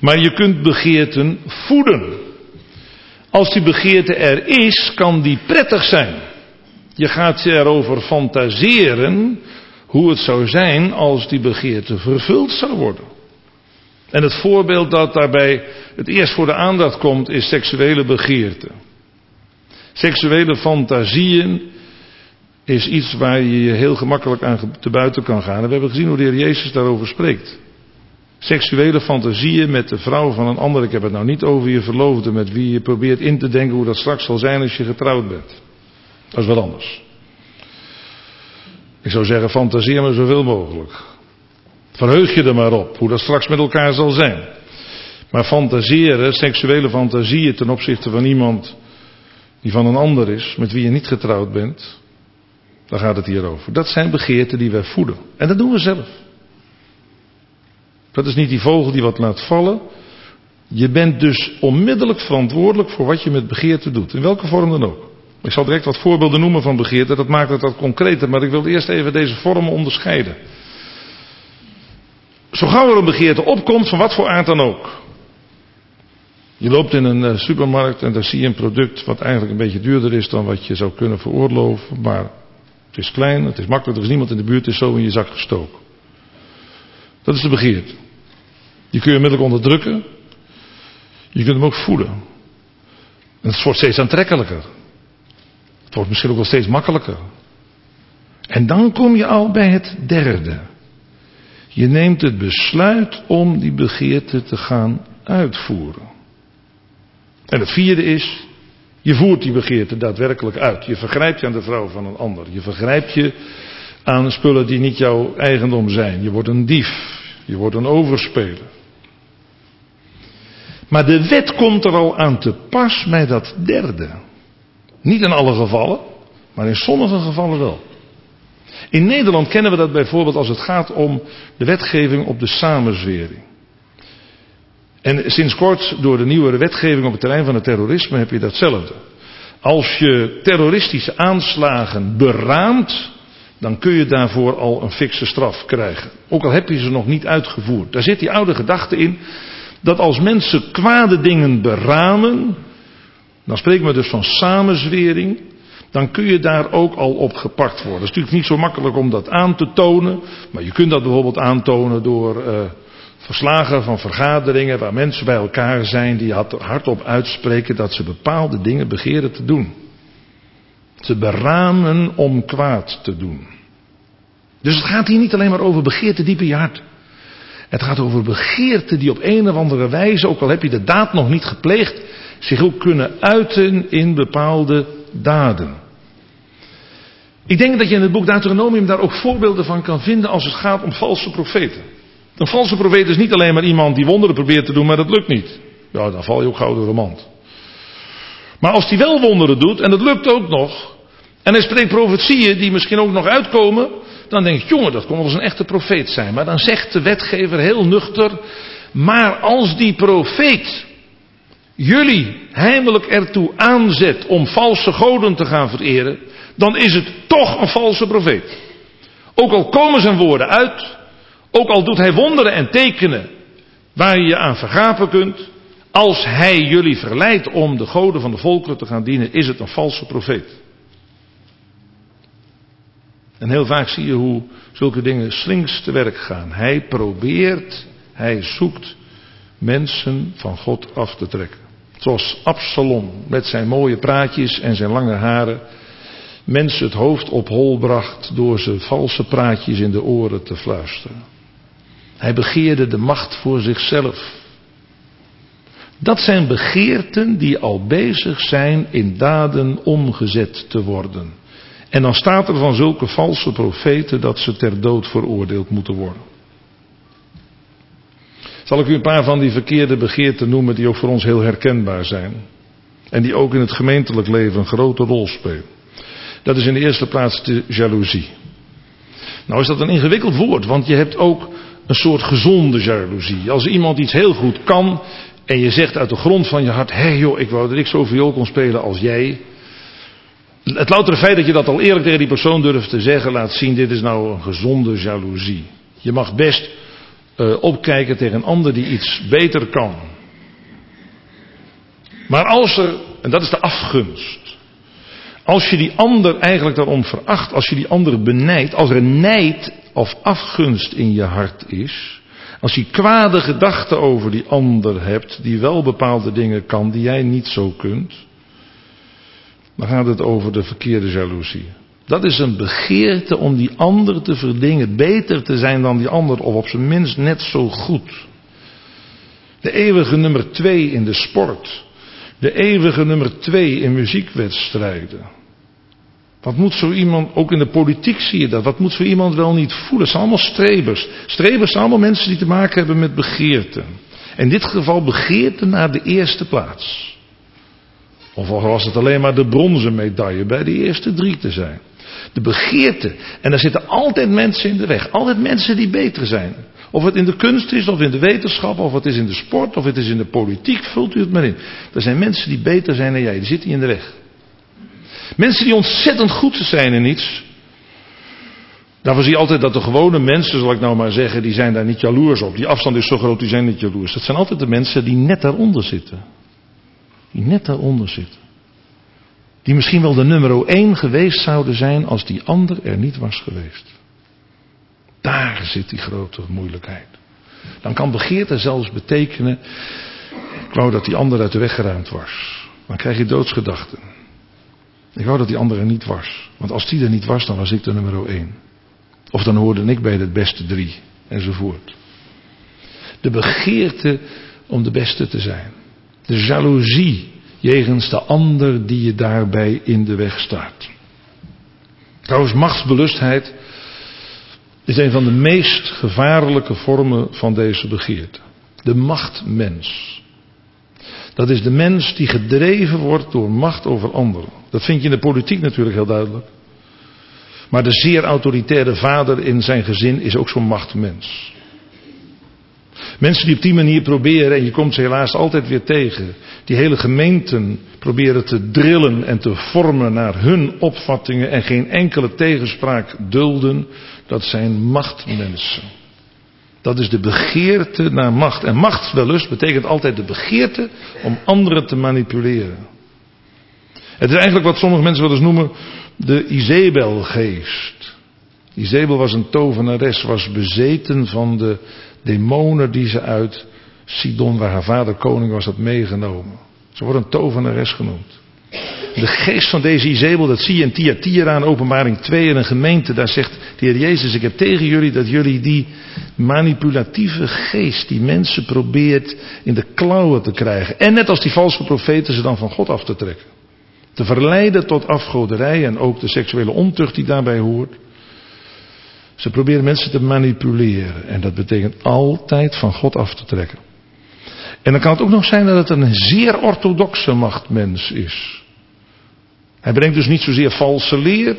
Maar je kunt begeerten voeden. Als die begeerte er is, kan die prettig zijn. Je gaat erover fantaseren hoe het zou zijn als die begeerte vervuld zou worden. En het voorbeeld dat daarbij het eerst voor de aandacht komt is seksuele begeerte. Seksuele fantasieën is iets waar je je heel gemakkelijk aan te buiten kan gaan. En we hebben gezien hoe de Heer Jezus daarover spreekt. Seksuele fantasieën met de vrouw van een ander. Ik heb het nou niet over je verloofde met wie je probeert in te denken hoe dat straks zal zijn als je getrouwd bent. Dat is wat anders. Ik zou zeggen, fantaseer maar zoveel mogelijk. Verheug je er maar op hoe dat straks met elkaar zal zijn. Maar fantaseren, seksuele fantasieën ten opzichte van iemand die van een ander is, met wie je niet getrouwd bent, daar gaat het hier over. Dat zijn begeerten die wij voeden. En dat doen we zelf. Dat is niet die vogel die wat laat vallen. Je bent dus onmiddellijk verantwoordelijk voor wat je met begeerte doet. In welke vorm dan ook. Ik zal direct wat voorbeelden noemen van begeerte. Dat maakt het wat concreter. Maar ik wil eerst even deze vormen onderscheiden. Zo gauw er een begeerte opkomt, van wat voor aard dan ook. Je loopt in een supermarkt en daar zie je een product wat eigenlijk een beetje duurder is dan wat je zou kunnen veroorloven. Maar het is klein, het is makkelijk, er is niemand in de buurt, het is zo in je zak gestoken. Dat is de begeerte. Die kun je onmiddellijk onderdrukken. Je kunt hem ook voeden. En het wordt steeds aantrekkelijker. Het wordt misschien ook wel steeds makkelijker. En dan kom je al bij het derde. Je neemt het besluit om die begeerte te gaan uitvoeren. En het vierde is, je voert die begeerte daadwerkelijk uit. Je vergrijpt je aan de vrouw van een ander. Je vergrijpt je aan spullen die niet jouw eigendom zijn. Je wordt een dief. Je wordt een overspeler. Maar de wet komt er al aan te pas bij dat derde. Niet in alle gevallen, maar in sommige gevallen wel. In Nederland kennen we dat bijvoorbeeld als het gaat om de wetgeving op de samenzwering. En sinds kort door de nieuwere wetgeving op het terrein van het terrorisme heb je datzelfde. Als je terroristische aanslagen beraamt, dan kun je daarvoor al een fikse straf krijgen. Ook al heb je ze nog niet uitgevoerd. Daar zit die oude gedachte in, dat als mensen kwade dingen beramen, dan spreken we dus van samenzwering, dan kun je daar ook al op gepakt worden. Het is natuurlijk niet zo makkelijk om dat aan te tonen, maar je kunt dat bijvoorbeeld aantonen door uh, verslagen van vergaderingen waar mensen bij elkaar zijn die hardop uitspreken dat ze bepaalde dingen begeren te doen. Ze beramen om kwaad te doen. Dus het gaat hier niet alleen maar over begeerte diep in je hart. Het gaat over begeerte die op een of andere wijze, ook al heb je de daad nog niet gepleegd, zich ook kunnen uiten in bepaalde daden. Ik denk dat je in het boek Deuteronomium daar ook voorbeelden van kan vinden als het gaat om valse profeten. Een valse profeet is niet alleen maar iemand die wonderen probeert te doen, maar dat lukt niet. Ja, dan val je ook gauw door de mand. Maar als hij wel wonderen doet, en dat lukt ook nog, en hij spreekt profetieën die misschien ook nog uitkomen, dan denk je, jongen, dat kon wel eens een echte profeet zijn. Maar dan zegt de wetgever heel nuchter, maar als die profeet jullie heimelijk ertoe aanzet om valse goden te gaan vereren, dan is het toch een valse profeet. Ook al komen zijn woorden uit, ook al doet hij wonderen en tekenen waar je je aan vergapen kunt, als hij jullie verleidt om de goden van de volkeren te gaan dienen, is het een valse profeet. En heel vaak zie je hoe zulke dingen slinks te werk gaan. Hij probeert, hij zoekt mensen van God af te trekken. Zoals Absalom met zijn mooie praatjes en zijn lange haren mensen het hoofd op hol bracht door ze valse praatjes in de oren te fluisteren. Hij begeerde de macht voor zichzelf. Dat zijn begeerten die al bezig zijn in daden omgezet te worden. En dan staat er van zulke valse profeten dat ze ter dood veroordeeld moeten worden. Zal ik u een paar van die verkeerde begeerten noemen die ook voor ons heel herkenbaar zijn. En die ook in het gemeentelijk leven een grote rol spelen. Dat is in de eerste plaats de jaloezie. Nou is dat een ingewikkeld woord, want je hebt ook een soort gezonde jaloezie. Als iemand iets heel goed kan en je zegt uit de grond van je hart, hé hey joh, ik wou dat ik zo viool kon spelen als jij. Het loutere feit dat je dat al eerlijk tegen die persoon durft te zeggen, laat zien, dit is nou een gezonde jaloezie. Je mag best uh, opkijken tegen een ander die iets beter kan. Maar als er, en dat is de afgunst, als je die ander eigenlijk daarom veracht, als je die ander benijdt, als er nijd of afgunst in je hart is, als je kwade gedachten over die ander hebt, die wel bepaalde dingen kan, die jij niet zo kunt, dan gaat het over de verkeerde jaloezie. Dat is een begeerte om die ander te verdingen, beter te zijn dan die ander, of op zijn minst net zo goed. De eeuwige nummer twee in de sport. De eeuwige nummer twee in muziekwedstrijden. Wat moet zo iemand, ook in de politiek zie je dat, wat moet zo iemand wel niet voelen? Het zijn allemaal strebers. Strebers zijn allemaal mensen die te maken hebben met begeerte. In dit geval begeerte naar de eerste plaats. Of al was het alleen maar de bronzen medaille bij de eerste drie te zijn. De begeerte. En daar zitten altijd mensen in de weg. Altijd mensen die beter zijn. Of het in de kunst is, of in de wetenschap, of het is in de sport, of het is in de politiek. Vult u het maar in. Er zijn mensen die beter zijn dan jij. Die zitten in de weg. Mensen die ontzettend goed zijn in iets. Daarvoor zie je altijd dat de gewone mensen, zal ik nou maar zeggen, die zijn daar niet jaloers op. Die afstand is zo groot, die zijn niet jaloers. Dat zijn altijd de mensen die net daaronder zitten. Die net daaronder zitten. Die misschien wel de nummer één geweest zouden zijn als die ander er niet was geweest. Daar zit die grote moeilijkheid. Dan kan begeerte zelfs betekenen, ik wou dat die ander uit de weg geruimd was. Dan krijg je doodsgedachten. Ik wou dat die ander er niet was. Want als die er niet was, dan was ik de nummer één. Of dan hoorde ik bij de beste drie. Enzovoort. De begeerte om de beste te zijn. De jaloezie jegens de ander die je daarbij in de weg staat. Trouwens, machtsbelustheid is een van de meest gevaarlijke vormen van deze begeerte. De machtmens. Dat is de mens die gedreven wordt door macht over anderen. Dat vind je in de politiek natuurlijk heel duidelijk. Maar de zeer autoritaire vader in zijn gezin is ook zo'n machtmens. Mensen die op die manier proberen, en je komt ze helaas altijd weer tegen, die hele gemeenten proberen te drillen en te vormen naar hun opvattingen en geen enkele tegenspraak dulden, dat zijn machtmensen. Dat is de begeerte naar macht. En machtswellust betekent altijd de begeerte om anderen te manipuleren. Het is eigenlijk wat sommige mensen wel eens noemen de Izebelgeest. Izebel was een tovenares, was bezeten van de demonen die ze uit Sidon, waar haar vader koning was, had meegenomen. Ze wordt een tovenares genoemd. De geest van deze Izebel, dat zie je in Thyatira in Openbaring twee in een gemeente. Daar zegt de Heer Jezus, ik heb tegen jullie dat jullie die manipulatieve geest die mensen probeert in de klauwen te krijgen. En net als die valse profeten ze dan van God af te trekken. Te verleiden tot afgoderij en ook de seksuele ontucht die daarbij hoort. Ze proberen mensen te manipuleren. En dat betekent altijd van God af te trekken. En dan kan het ook nog zijn dat het een zeer orthodoxe machtmens is. Hij brengt dus niet zozeer valse leer.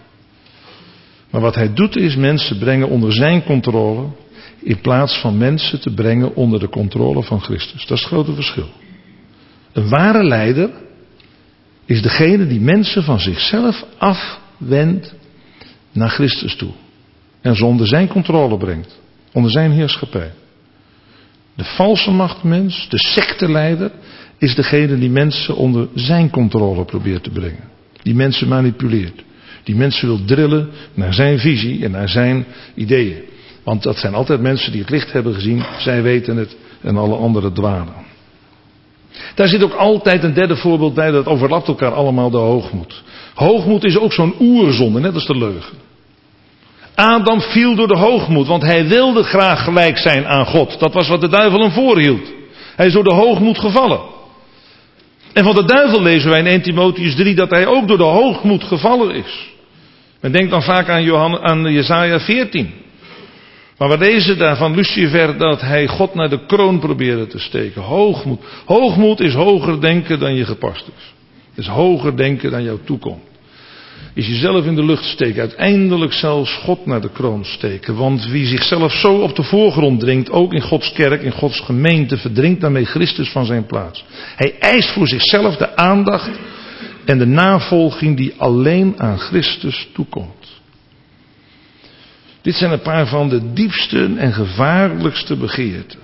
Maar wat hij doet is mensen brengen onder zijn controle. In plaats van mensen te brengen onder de controle van Christus. Dat is het grote verschil. Een ware leider is degene die mensen van zichzelf afwendt naar Christus toe. En ze onder zijn controle brengt. Onder zijn heerschappij. De valse machtmens, de secteleider, is degene die mensen onder zijn controle probeert te brengen. Die mensen manipuleert. Die mensen wil drillen naar zijn visie en naar zijn ideeën. Want dat zijn altijd mensen die het licht hebben gezien. Zij weten het en alle anderen dwalen. Daar zit ook altijd een derde voorbeeld bij. Dat overlapt elkaar allemaal, de hoogmoed. Hoogmoed is ook zo'n oerzonde, net als de leugen. Adam viel door de hoogmoed, want hij wilde graag gelijk zijn aan God. Dat was wat de duivel hem voorhield. Hij is door de hoogmoed gevallen. En van de duivel lezen wij in eerste Timotheüs drie dat hij ook door de hoogmoed gevallen is. Men denkt dan vaak aan, Johannes, aan Jesaja veertien. Maar we lezen daar van Lucifer dat hij God naar de kroon probeerde te steken. Hoogmoed. Hoogmoed is hoger denken dan je gepast is. Het is hoger denken dan jou toekomt. Is jezelf in de lucht steken. Uiteindelijk zelfs God naar de kroon steken. Want wie zichzelf zo op de voorgrond dringt, ook in Gods kerk, in Gods gemeente, verdringt daarmee Christus van zijn plaats. Hij eist voor zichzelf de aandacht en de navolging die alleen aan Christus toekomt. Dit zijn een paar van de diepste en gevaarlijkste begeerten.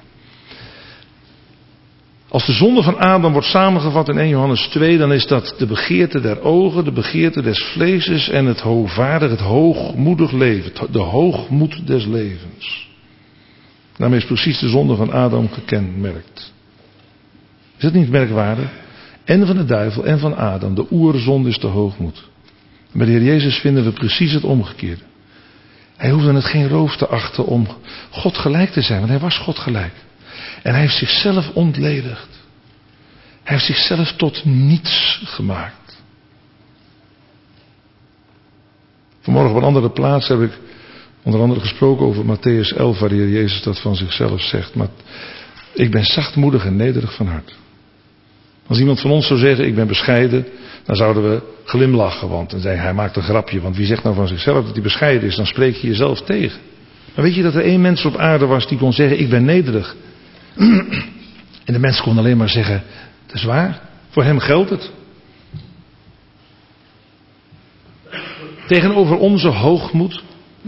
Als de zonde van Adam wordt samengevat in Eerste Johannes twee, dan is dat de begeerte der ogen, de begeerte des vleeses en het hoogvaardig, het hoogmoedig leven. De hoogmoed des levens. Daarmee is precies de zonde van Adam gekenmerkt. Is het niet merkwaardig? En van de duivel en van Adam, de oerzonde is de hoogmoed. Bij de Heer Jezus vinden we precies het omgekeerde. Hij hoefde het geen roof te achten om God gelijk te zijn, want hij was God gelijk. En hij heeft zichzelf ontledigd. Hij heeft zichzelf tot niets gemaakt. Vanmorgen op een andere plaats heb ik onder andere gesproken over Mattheüs elf, waar de Heer Jezus dat van zichzelf zegt. Maar ik ben zachtmoedig en nederig van hart. Als iemand van ons zou zeggen, ik ben bescheiden, dan zouden we glimlachen. Want dan zei hij, hij maakt een grapje. Want wie zegt nou van zichzelf dat hij bescheiden is, dan spreek je jezelf tegen. Maar weet je dat er één mens op aarde was die kon zeggen, ik ben nederig. En de mens kon alleen maar zeggen, dat is waar, voor hem geldt het. Tegenover onze hoogmoed,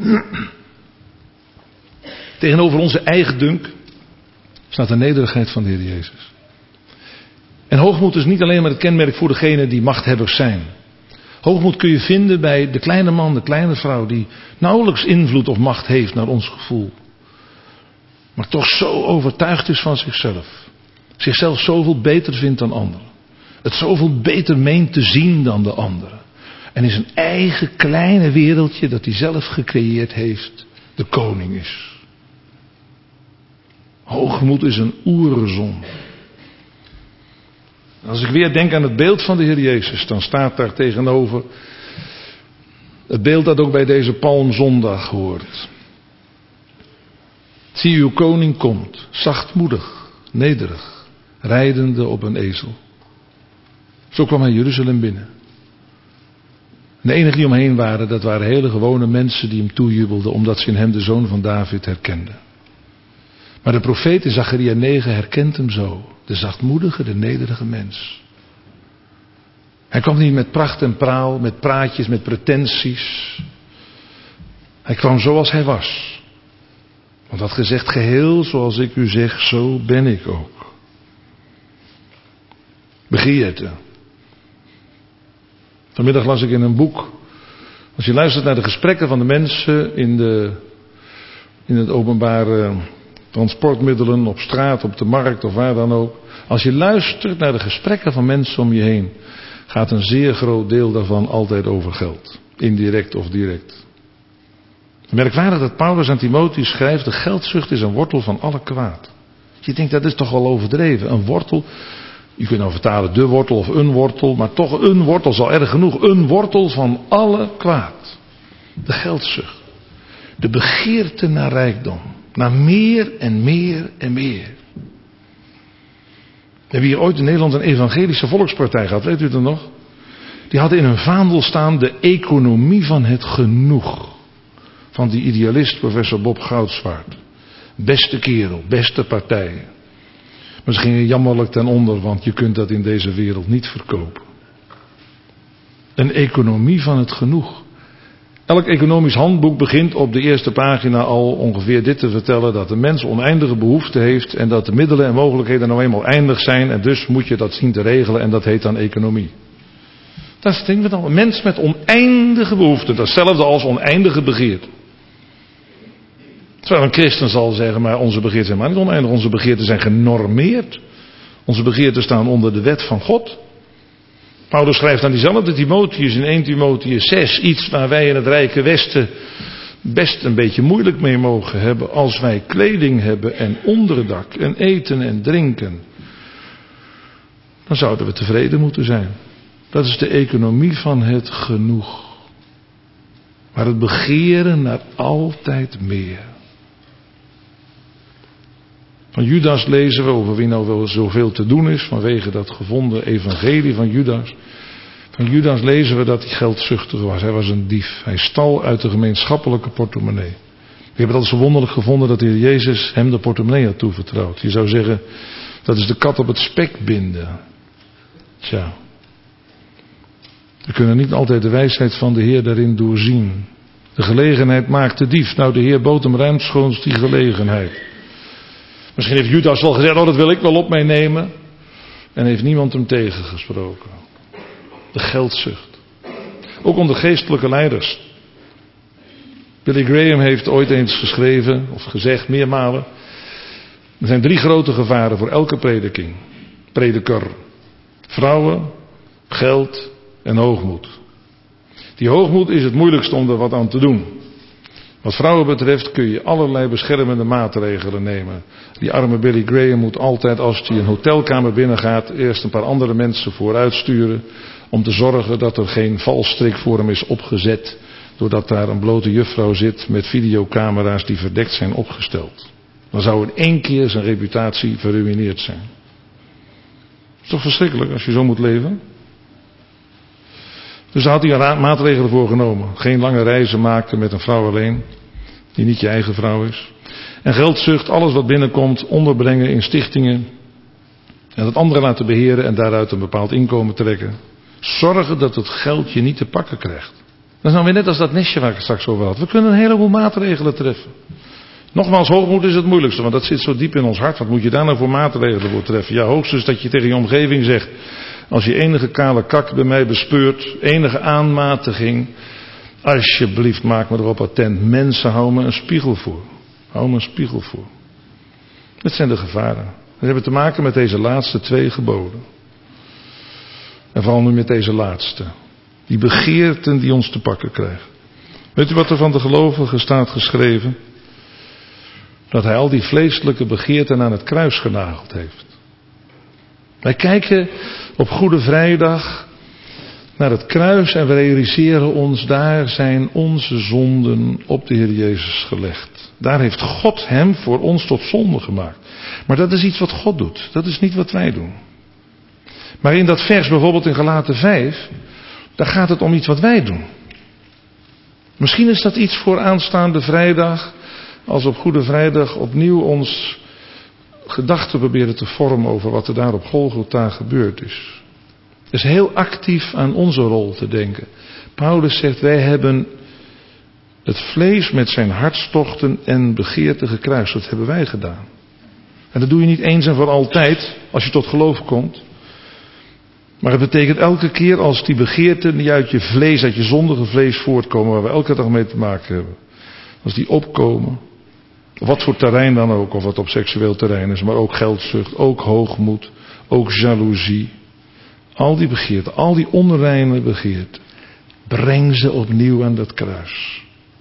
tegenover onze eigendunk, staat de nederigheid van de Heer Jezus. En hoogmoed is niet alleen maar het kenmerk voor degenen die machthebbers zijn. Hoogmoed kun je vinden bij de kleine man, de kleine vrouw, die nauwelijks invloed of macht heeft naar ons gevoel. Maar toch zo overtuigd is van zichzelf. Zichzelf zoveel beter vindt dan anderen. Het zoveel beter meent te zien dan de anderen. En in zijn eigen kleine wereldje dat hij zelf gecreëerd heeft, de koning is. Hoogmoed is een oerzonde. Als ik weer denk aan het beeld van de Heer Jezus, dan staat daar tegenover het beeld dat ook bij deze Palmzondag hoort. Zie, uw koning komt, zachtmoedig, nederig, rijdende op een ezel. Zo kwam hij Jeruzalem binnen. En de enigen die omheen waren, dat waren hele gewone mensen die hem toejubelden, omdat ze in hem de zoon van David herkenden. Maar de profeet in Zacharia negen herkent hem zo. De zachtmoedige, de nederige mens. Hij kwam niet met pracht en praal, met praatjes, met pretenties. Hij kwam zoals hij was. Want had gezegd, geheel zoals ik u zeg, zo ben ik ook. Begeerte. Vanmiddag las ik in een boek. Als je luistert naar de gesprekken van de mensen in, de, in het openbare transportmiddelen, op straat, op de markt of waar dan ook. Als je luistert naar de gesprekken van mensen om je heen, gaat een zeer groot deel daarvan altijd over geld. Indirect of direct. Merkwaardig dat Paulus aan Timotheus schrijft, de geldzucht is een wortel van alle kwaad. Je denkt, dat is toch wel overdreven. Een wortel, je kunt nou vertalen de wortel of een wortel, maar toch een wortel is al erg genoeg. Een wortel van alle kwaad. De geldzucht. De begeerte naar rijkdom. Naar meer en meer en meer. We hebben hier ooit in Nederland een evangelische volkspartij gehad, weet u dat nog? Die hadden in hun vaandel staan de economie van het genoeg. Van die idealist professor Bob Goudswaard. Beste kerel, beste partij. Maar ze gingen jammerlijk ten onder, want je kunt dat in deze wereld niet verkopen. Een economie van het genoeg. Elk economisch handboek begint op de eerste pagina al ongeveer dit te vertellen, dat de mens oneindige behoeften heeft en dat de middelen en mogelijkheden nou eenmaal eindig zijn en dus moet je dat zien te regelen en dat heet dan economie. Dat is het ding, een mens met oneindige behoeften, dat is hetzelfde als oneindige begeerten. Terwijl een christen zal zeggen, maar onze begeerten zijn maar niet oneindig, onze begeerten zijn genormeerd. Onze begeerten staan onder de wet van God. Paulus schrijft aan diezelfde Timotheus in eerste Timotheus zes, iets waar wij in het rijke Westen best een beetje moeilijk mee mogen hebben, als wij kleding hebben en onderdak en eten en drinken. Dan zouden we tevreden moeten zijn. Dat is de economie van het genoeg. Maar het begeren naar altijd meer. Van Judas lezen we, over wie nou wel zoveel te doen is, vanwege dat gevonden evangelie van Judas. Van Judas lezen we dat hij geldzuchtig was. Hij was een dief. Hij stal uit de gemeenschappelijke portemonnee. Ik heb het altijd zo wonderlijk gevonden dat de Heer Jezus hem de portemonnee had toevertrouwd. Je zou zeggen, dat is de kat op het spek binden. Tja. We kunnen niet altijd de wijsheid van de Heer daarin doorzien. De gelegenheid maakt de dief. Nou, de Heer bood hem ruimschoots die gelegenheid. Misschien heeft Judas wel gezegd, oh dat wil ik wel op mij nemen. En heeft niemand hem tegengesproken. De geldzucht. Ook onder geestelijke leiders. Billy Graham heeft ooit eens geschreven, of gezegd, meermalen. Er zijn drie grote gevaren voor elke prediking. Prediker. Vrouwen, geld en hoogmoed. Die hoogmoed is het moeilijkste om er wat aan te doen. Wat vrouwen betreft kun je allerlei beschermende maatregelen nemen. Die arme Billy Graham moet altijd, als hij een hotelkamer binnengaat, eerst een paar andere mensen vooruit sturen. Om te zorgen dat er geen valstrik voor hem is opgezet. Doordat daar een blote juffrouw zit met videocamera's die verdekt zijn opgesteld. Dan zou in één keer zijn reputatie verruineerd zijn. Dat is toch verschrikkelijk als je zo moet leven? Dus daar had hij een maatregelen voor genomen. Geen lange reizen maken met een vrouw alleen. Die niet je eigen vrouw is. En geldzucht, alles wat binnenkomt, onderbrengen in stichtingen. En het andere laten beheren en daaruit een bepaald inkomen trekken. Zorgen dat het geld je niet te pakken krijgt. Dat is nou weer net als dat nestje waar ik het straks over had. We kunnen een heleboel maatregelen treffen. Nogmaals, hoogmoed is het moeilijkste, want dat zit zo diep in ons hart. Wat moet je daar nou voor maatregelen voor treffen? Ja, hoogstens dat je tegen je omgeving zegt. Als je enige kale kak bij mij bespeurt, enige aanmatiging. Alsjeblieft, maak me erop attent. Mensen, hou me een spiegel voor. Hou me een spiegel voor. Dat zijn de gevaren. We hebben te maken met deze laatste twee geboden. En vooral nu met deze laatste. Die begeerten die ons te pakken krijgen. Weet u wat er van de gelovigen staat geschreven? Dat hij al die vleeselijke begeerten aan het kruis genageld heeft. Wij kijken op Goede Vrijdag naar het kruis en we realiseren ons, daar zijn onze zonden op de Heer Jezus gelegd. Daar heeft God hem voor ons tot zonde gemaakt. Maar dat is iets wat God doet. Dat is niet wat wij doen. Maar in dat vers bijvoorbeeld in Galaten vijf, daar gaat het om iets wat wij doen. Misschien is dat iets voor aanstaande vrijdag, als op Goede Vrijdag opnieuw ons gedachten proberen te vormen over wat er daar op Golgotha gebeurd is. Het is heel actief aan onze rol te denken. Paulus zegt, wij hebben het vlees met zijn hartstochten en begeerten gekruist. Dat hebben wij gedaan. En dat doe je niet eens en voor altijd, als je tot geloof komt. Maar het betekent elke keer als die begeerten die uit je vlees, uit je zondige vlees voortkomen, waar we elke dag mee te maken hebben. Als die opkomen, op wat voor terrein dan ook, of wat op seksueel terrein is, maar ook geldzucht, ook hoogmoed, ook jaloezie. Al die begeerten, al die onreine begeerten, breng ze opnieuw aan dat kruis.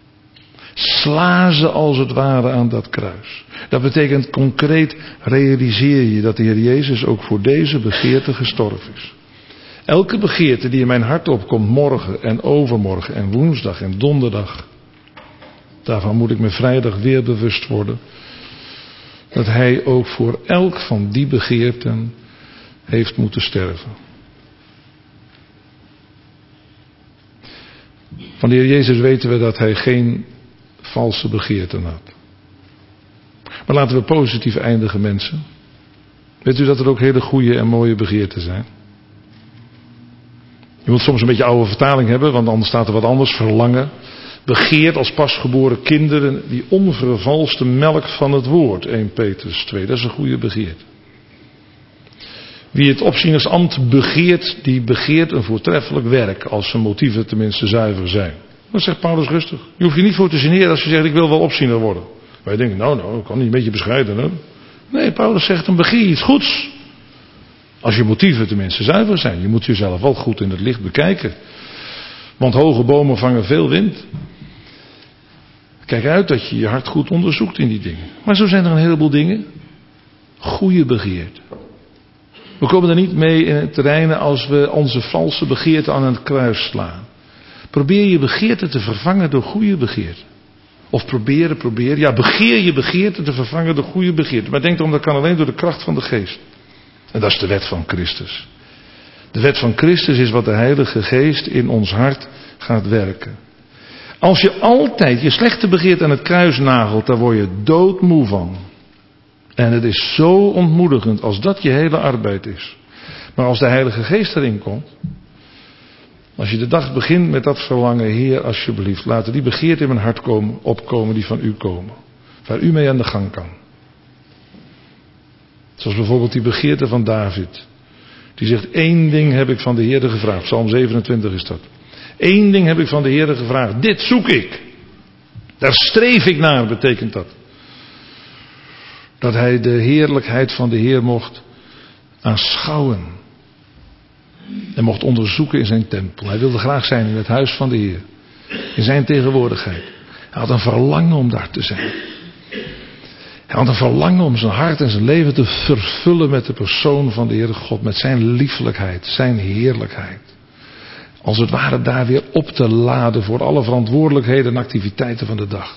Sla ze als het ware aan dat kruis. Dat betekent concreet, realiseer je dat de Heer Jezus ook voor deze begeerte gestorven is. Elke begeerte die in mijn hart opkomt, morgen en overmorgen en woensdag en donderdag, daarvan moet ik me vrijdag weer bewust worden. Dat hij ook voor elk van die begeerten heeft moeten sterven. Van de Heer Jezus weten we dat hij geen valse begeerten had. Maar laten we positief eindigen, mensen. Weet u dat er ook hele goede en mooie begeerten zijn? Je moet soms een beetje oude vertaling hebben, want anders staat er wat anders. Verlangen. Begeert als pasgeboren kinderen die onvervalste melk van het woord. Eerste Petrus twee, dat is een goede begeerte. Wie het opzienersambt begeert, die begeert een voortreffelijk werk, als zijn motieven tenminste zuiver zijn. Dat zegt Paulus rustig. Je hoeft je niet voor te generen als je zegt, ik wil wel opziener worden. Wij denken, nou nou, ik kan niet een beetje bescheiden. Hè? Nee, Paulus zegt, dan begeer iets goeds. Als je motieven tenminste zuiver zijn. Je moet jezelf wel goed in het licht bekijken. Want hoge bomen vangen veel wind. Kijk uit dat je je hart goed onderzoekt in die dingen. Maar zo zijn er een heleboel dingen. Goede begeerte. We komen er niet mee in het terrein als we onze valse begeerte aan het kruis slaan. Probeer je begeerte te vervangen door goede begeerte. Of proberen, proberen. Ja, begeer je begeerte te vervangen door goede begeerte. Maar denk erom, dat kan alleen door de kracht van de geest. En dat is de wet van Christus. De wet van Christus is wat de Heilige Geest in ons hart gaat werken. Als je altijd je slechte begeerte aan het kruis nagelt, daar word je doodmoe van. En het is zo ontmoedigend als dat je hele arbeid is. Maar als de Heilige Geest erin komt, Als je de dag begint met dat verlangen, Heer, alsjeblieft, laten die begeerten in mijn hart komen, opkomen die van u komen. Waar u mee aan de gang kan. Zoals bijvoorbeeld die begeerte van David. Die zegt, één ding heb ik van de Heer gevraagd. Psalm zevenentwintig is dat. Eén ding heb ik van de Heer gevraagd. Dit zoek ik. Daar streef ik naar, betekent dat. Dat hij de heerlijkheid van de Heer mocht aanschouwen. En mocht onderzoeken in zijn tempel. Hij wilde graag zijn in het huis van de Heer. In zijn tegenwoordigheid. Hij had een verlangen om daar te zijn. Hij had een verlangen om zijn hart en zijn leven te vervullen met de persoon van de Heere God. Met zijn liefelijkheid, zijn heerlijkheid. Als het ware daar weer op te laden voor alle verantwoordelijkheden en activiteiten van de dag.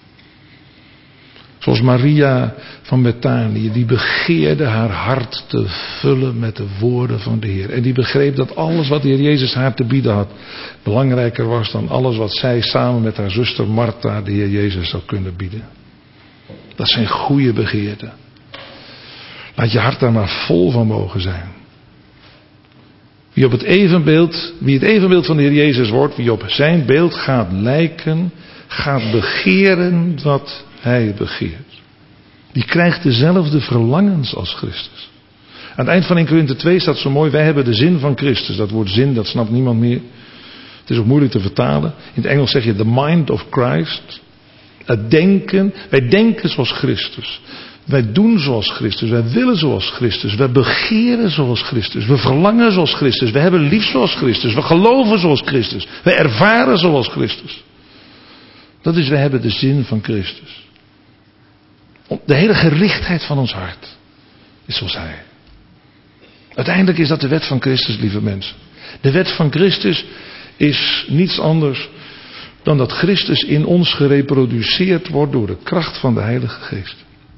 Zoals Maria van Bethanië, die begeerde haar hart te vullen met de woorden van de Heer. En die begreep dat alles wat de Heer Jezus haar te bieden had, belangrijker was dan alles wat zij samen met haar zuster Martha de Heer Jezus zou kunnen bieden. Dat zijn goede begeerten. Laat je hart daar maar vol van mogen zijn. Wie op het evenbeeld, wie het evenbeeld van de Heer Jezus wordt, wie op zijn beeld gaat lijken, gaat begeren wat hij begeert. Die krijgt dezelfde verlangens als Christus. Aan het eind van Eerste Korinthe twee staat zo mooi, wij hebben de zin van Christus. Dat woord zin, dat snapt niemand meer. Het is ook moeilijk te vertalen. In het Engels zeg je the mind of Christ. Het denken, wij denken zoals Christus. Wij doen zoals Christus, wij willen zoals Christus, wij begeren zoals Christus, we verlangen zoals Christus, we hebben lief zoals Christus, we geloven zoals Christus, wij ervaren zoals Christus. Dat is, wij hebben de zin van Christus. De hele gerichtheid van ons hart is zoals Hij. Uiteindelijk is dat de wet van Christus, lieve mensen. De wet van Christus is niets anders dan dat Christus in ons gereproduceerd wordt door de kracht van de Heilige Geest.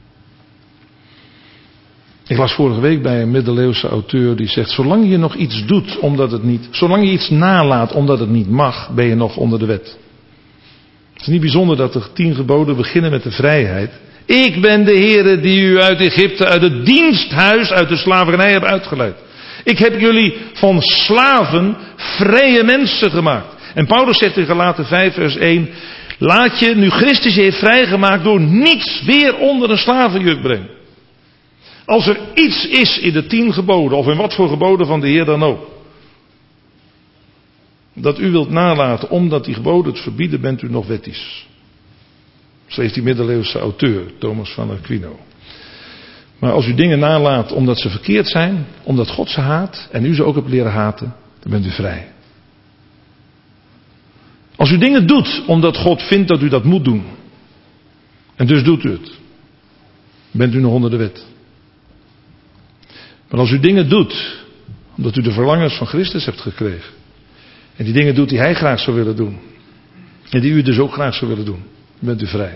Ik las vorige week bij een middeleeuwse auteur die zegt, zolang je nog iets doet omdat het niet, zolang je iets nalaat omdat het niet mag, ben je nog onder de wet. Het is niet bijzonder dat de tien geboden beginnen met de vrijheid. Ik ben de Heere die u uit Egypte, uit het diensthuis, uit de slavernij heb uitgeleid. Ik heb jullie van slaven vrije mensen gemaakt. En Paulus zegt in Galaten vijf vers één, laat je, nu Christus je heeft vrijgemaakt, door niets weer onder een slavenjuk brengen. Als er iets is in de tien geboden, of in wat voor geboden van de Heer dan ook, dat u wilt nalaten omdat die geboden het verbieden, bent u nog wettisch. Schreef die middeleeuwse auteur, Thomas van Aquino. Maar als u dingen nalaat omdat ze verkeerd zijn, omdat God ze haat en u ze ook hebt leren haten, dan bent u vrij. Als u dingen doet omdat God vindt dat u dat moet doen, en dus doet u het, bent u nog onder de wet. Maar als u dingen doet omdat u de verlangens van Christus hebt gekregen, en die dingen doet die Hij graag zou willen doen, en die u dus ook graag zou willen doen, dan bent u vrij.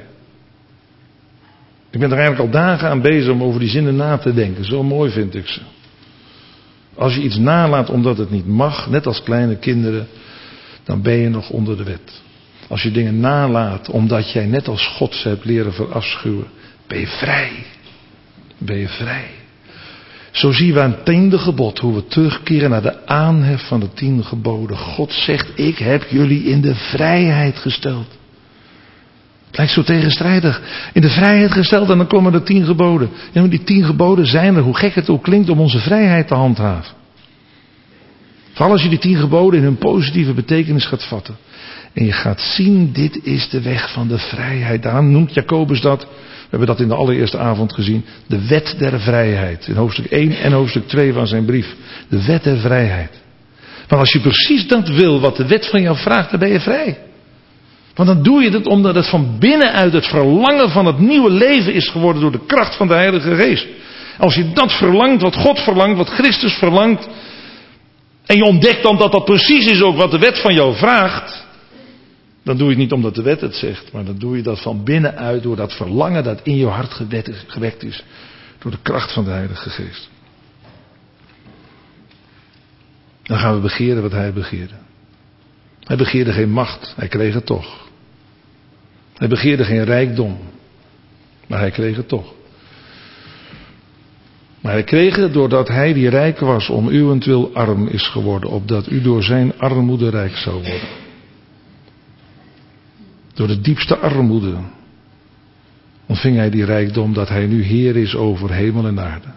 Ik ben er eigenlijk al dagen aan bezig om over die zinnen na te denken. Zo mooi vind ik ze. Als je iets nalaat omdat het niet mag, net als kleine kinderen, dan ben je nog onder de wet. Als je dingen nalaat omdat jij net als God ze hebt leren verafschuwen, ben je vrij. Ben je vrij. Zo zien we aan het tiende gebod hoe we terugkeren naar de aanhef van de tien geboden. God zegt, ik heb jullie in de vrijheid gesteld. Het lijkt zo tegenstrijdig. In de vrijheid gesteld en dan komen de tien geboden. Ja, maar die tien geboden zijn er, hoe gek het ook klinkt, om onze vrijheid te handhaven. Vooral als je die tien geboden in hun positieve betekenis gaat vatten. En je gaat zien, dit is de weg van de vrijheid. Daarom noemt Jacobus dat, we hebben dat in de allereerste avond gezien, de wet der vrijheid. In hoofdstuk één en hoofdstuk twee van zijn brief. De wet der vrijheid. Maar als je precies dat wil wat de wet van jou vraagt, dan ben je vrij. Want dan doe je het omdat het van binnenuit het verlangen van het nieuwe leven is geworden door de kracht van de Heilige Geest. Als je dat verlangt, wat God verlangt, wat Christus verlangt, en je ontdekt dan dat dat precies is ook wat de wet van jou vraagt, dan doe je het niet omdat de wet het zegt, maar dan doe je dat van binnenuit door dat verlangen dat in je hart gewekt is, door de kracht van de Heilige Geest. Dan gaan we begeren wat Hij begeerde. Hij begeerde geen macht, Hij kreeg het toch. Hij begeerde geen rijkdom, maar Hij kreeg het toch. Maar hij kreeg het doordat hij die rijk was om uwentwil arm is geworden, opdat u door zijn armoede rijk zou worden. Door de diepste armoede ontving hij die rijkdom dat hij nu Heer is over hemel en aarde.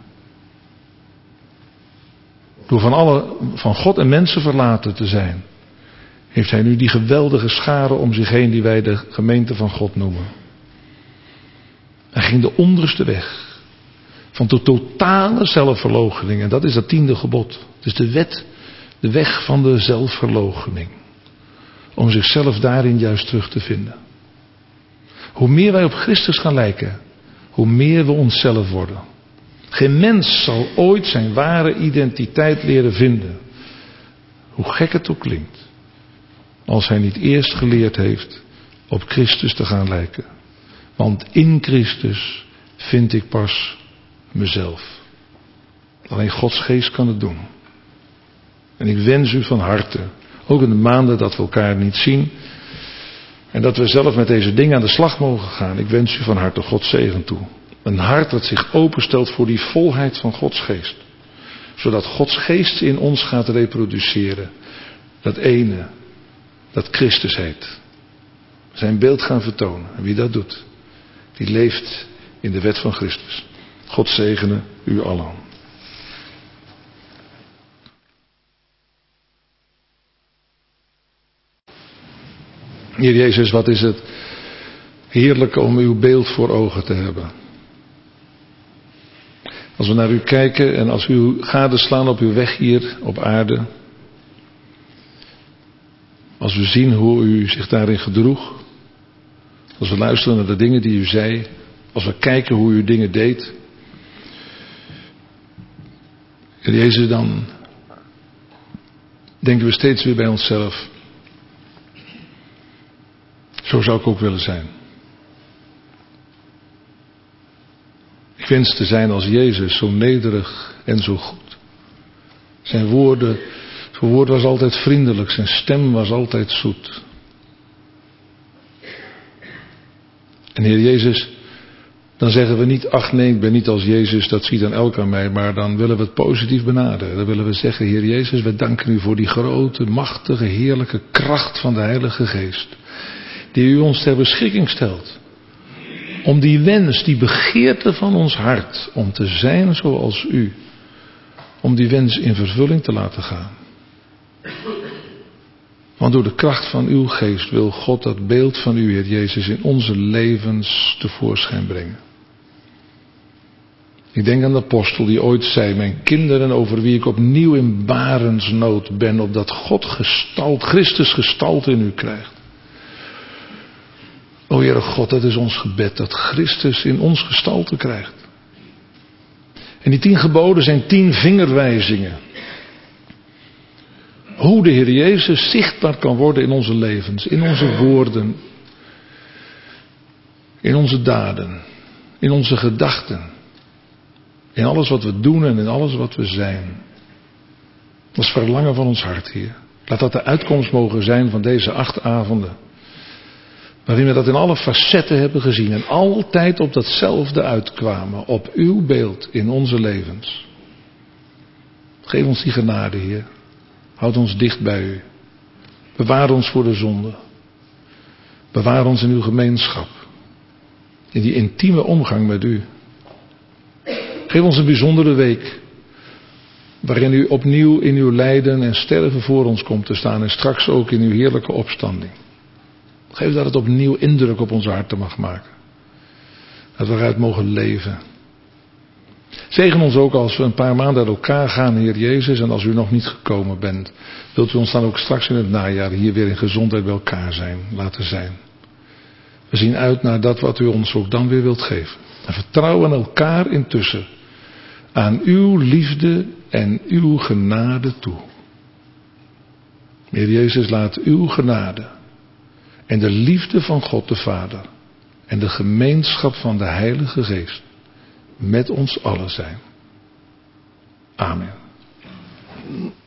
Door van, alle, van God en mensen verlaten te zijn, heeft hij nu die geweldige schare om zich heen die wij de gemeente van God noemen. Hij ging de onderste weg van de totale zelfverloochening. En dat is het tiende gebod. Het is de wet, de weg van de zelfverloochening. Om zichzelf daarin juist terug te vinden. Hoe meer wij op Christus gaan lijken, hoe meer we onszelf worden. Geen mens zal ooit zijn ware identiteit leren vinden. Hoe gek het ook klinkt. Als hij niet eerst geleerd heeft op Christus te gaan lijken. Want in Christus vind ik pas mezelf. Alleen Gods geest kan het doen. En ik wens u van harte, ook in de maanden dat we elkaar niet zien, en dat we zelf met deze dingen aan de slag mogen gaan. Ik wens u van harte Gods zegen toe. Een hart dat zich openstelt voor die volheid van Gods geest. Zodat Gods geest in ons gaat reproduceren. Dat ene, dat Christus heet. Zijn beeld gaan vertonen. En wie dat doet, die leeft in de wet van Christus. God zegene u allen. Heer Jezus, wat is het heerlijk om uw beeld voor ogen te hebben. Als we naar u kijken en als we u gadeslaan op uw weg hier op aarde. Als we zien hoe u zich daarin gedroeg. Als we luisteren naar de dingen die u zei. Als we kijken hoe u dingen deed. Heer Jezus, dan denken we steeds weer bij onszelf. Zo zou ik ook willen zijn. Ik wens te zijn als Jezus, zo nederig en zo goed. Zijn woorden, zijn woord was altijd vriendelijk, zijn stem was altijd zoet. En Heer Jezus, dan zeggen we niet, ach nee, ik ben niet als Jezus, dat ziet dan elk aan mij, maar dan willen we het positief benaderen. Dan willen we zeggen, Heer Jezus, we danken u voor die grote, machtige, heerlijke kracht van de Heilige Geest. Die u ons ter beschikking stelt. Om die wens, die begeerte van ons hart, om te zijn zoals u. Om die wens in vervulling te laten gaan. Want door de kracht van uw geest wil God dat beeld van u, Heer Jezus, in onze levens tevoorschijn brengen. Ik denk aan de apostel die ooit zei, mijn kinderen over wie ik opnieuw in barensnood ben, opdat God gestalt, Christus gestalte in u krijgt. O Heere God, dat is ons gebed, dat Christus in ons gestalte krijgt. En die tien geboden zijn tien vingerwijzingen. Hoe de Heer Jezus zichtbaar kan worden in onze levens, in onze woorden, in onze daden, in onze gedachten, in alles wat we doen en in alles wat we zijn. Dat is verlangen van ons hart, Heer. Laat dat de uitkomst mogen zijn van deze acht avonden. Waarin we dat in alle facetten hebben gezien en altijd op datzelfde uitkwamen, op uw beeld in onze levens. Geef ons die genade, Heer. Houd ons dicht bij u. Bewaar ons voor de zonde. Bewaar ons in uw gemeenschap. In die intieme omgang met u. Geef ons een bijzondere week. Waarin u opnieuw in uw lijden en sterven voor ons komt te staan. En straks ook in uw heerlijke opstanding. Geef dat het opnieuw indruk op onze harten mag maken. Dat we eruit mogen leven. Zegen ons ook als we een paar maanden uit elkaar gaan, Heer Jezus. En als u nog niet gekomen bent, wilt u ons dan ook straks in het najaar hier weer in gezondheid bij elkaar zijn, laten zijn. We zien uit naar dat wat u ons ook dan weer wilt geven. En vertrouwen elkaar intussen aan uw liefde en uw genade toe. Heer Jezus, laat uw genade en de liefde van God de Vader en de gemeenschap van de Heilige Geest met ons allen zijn. Amen.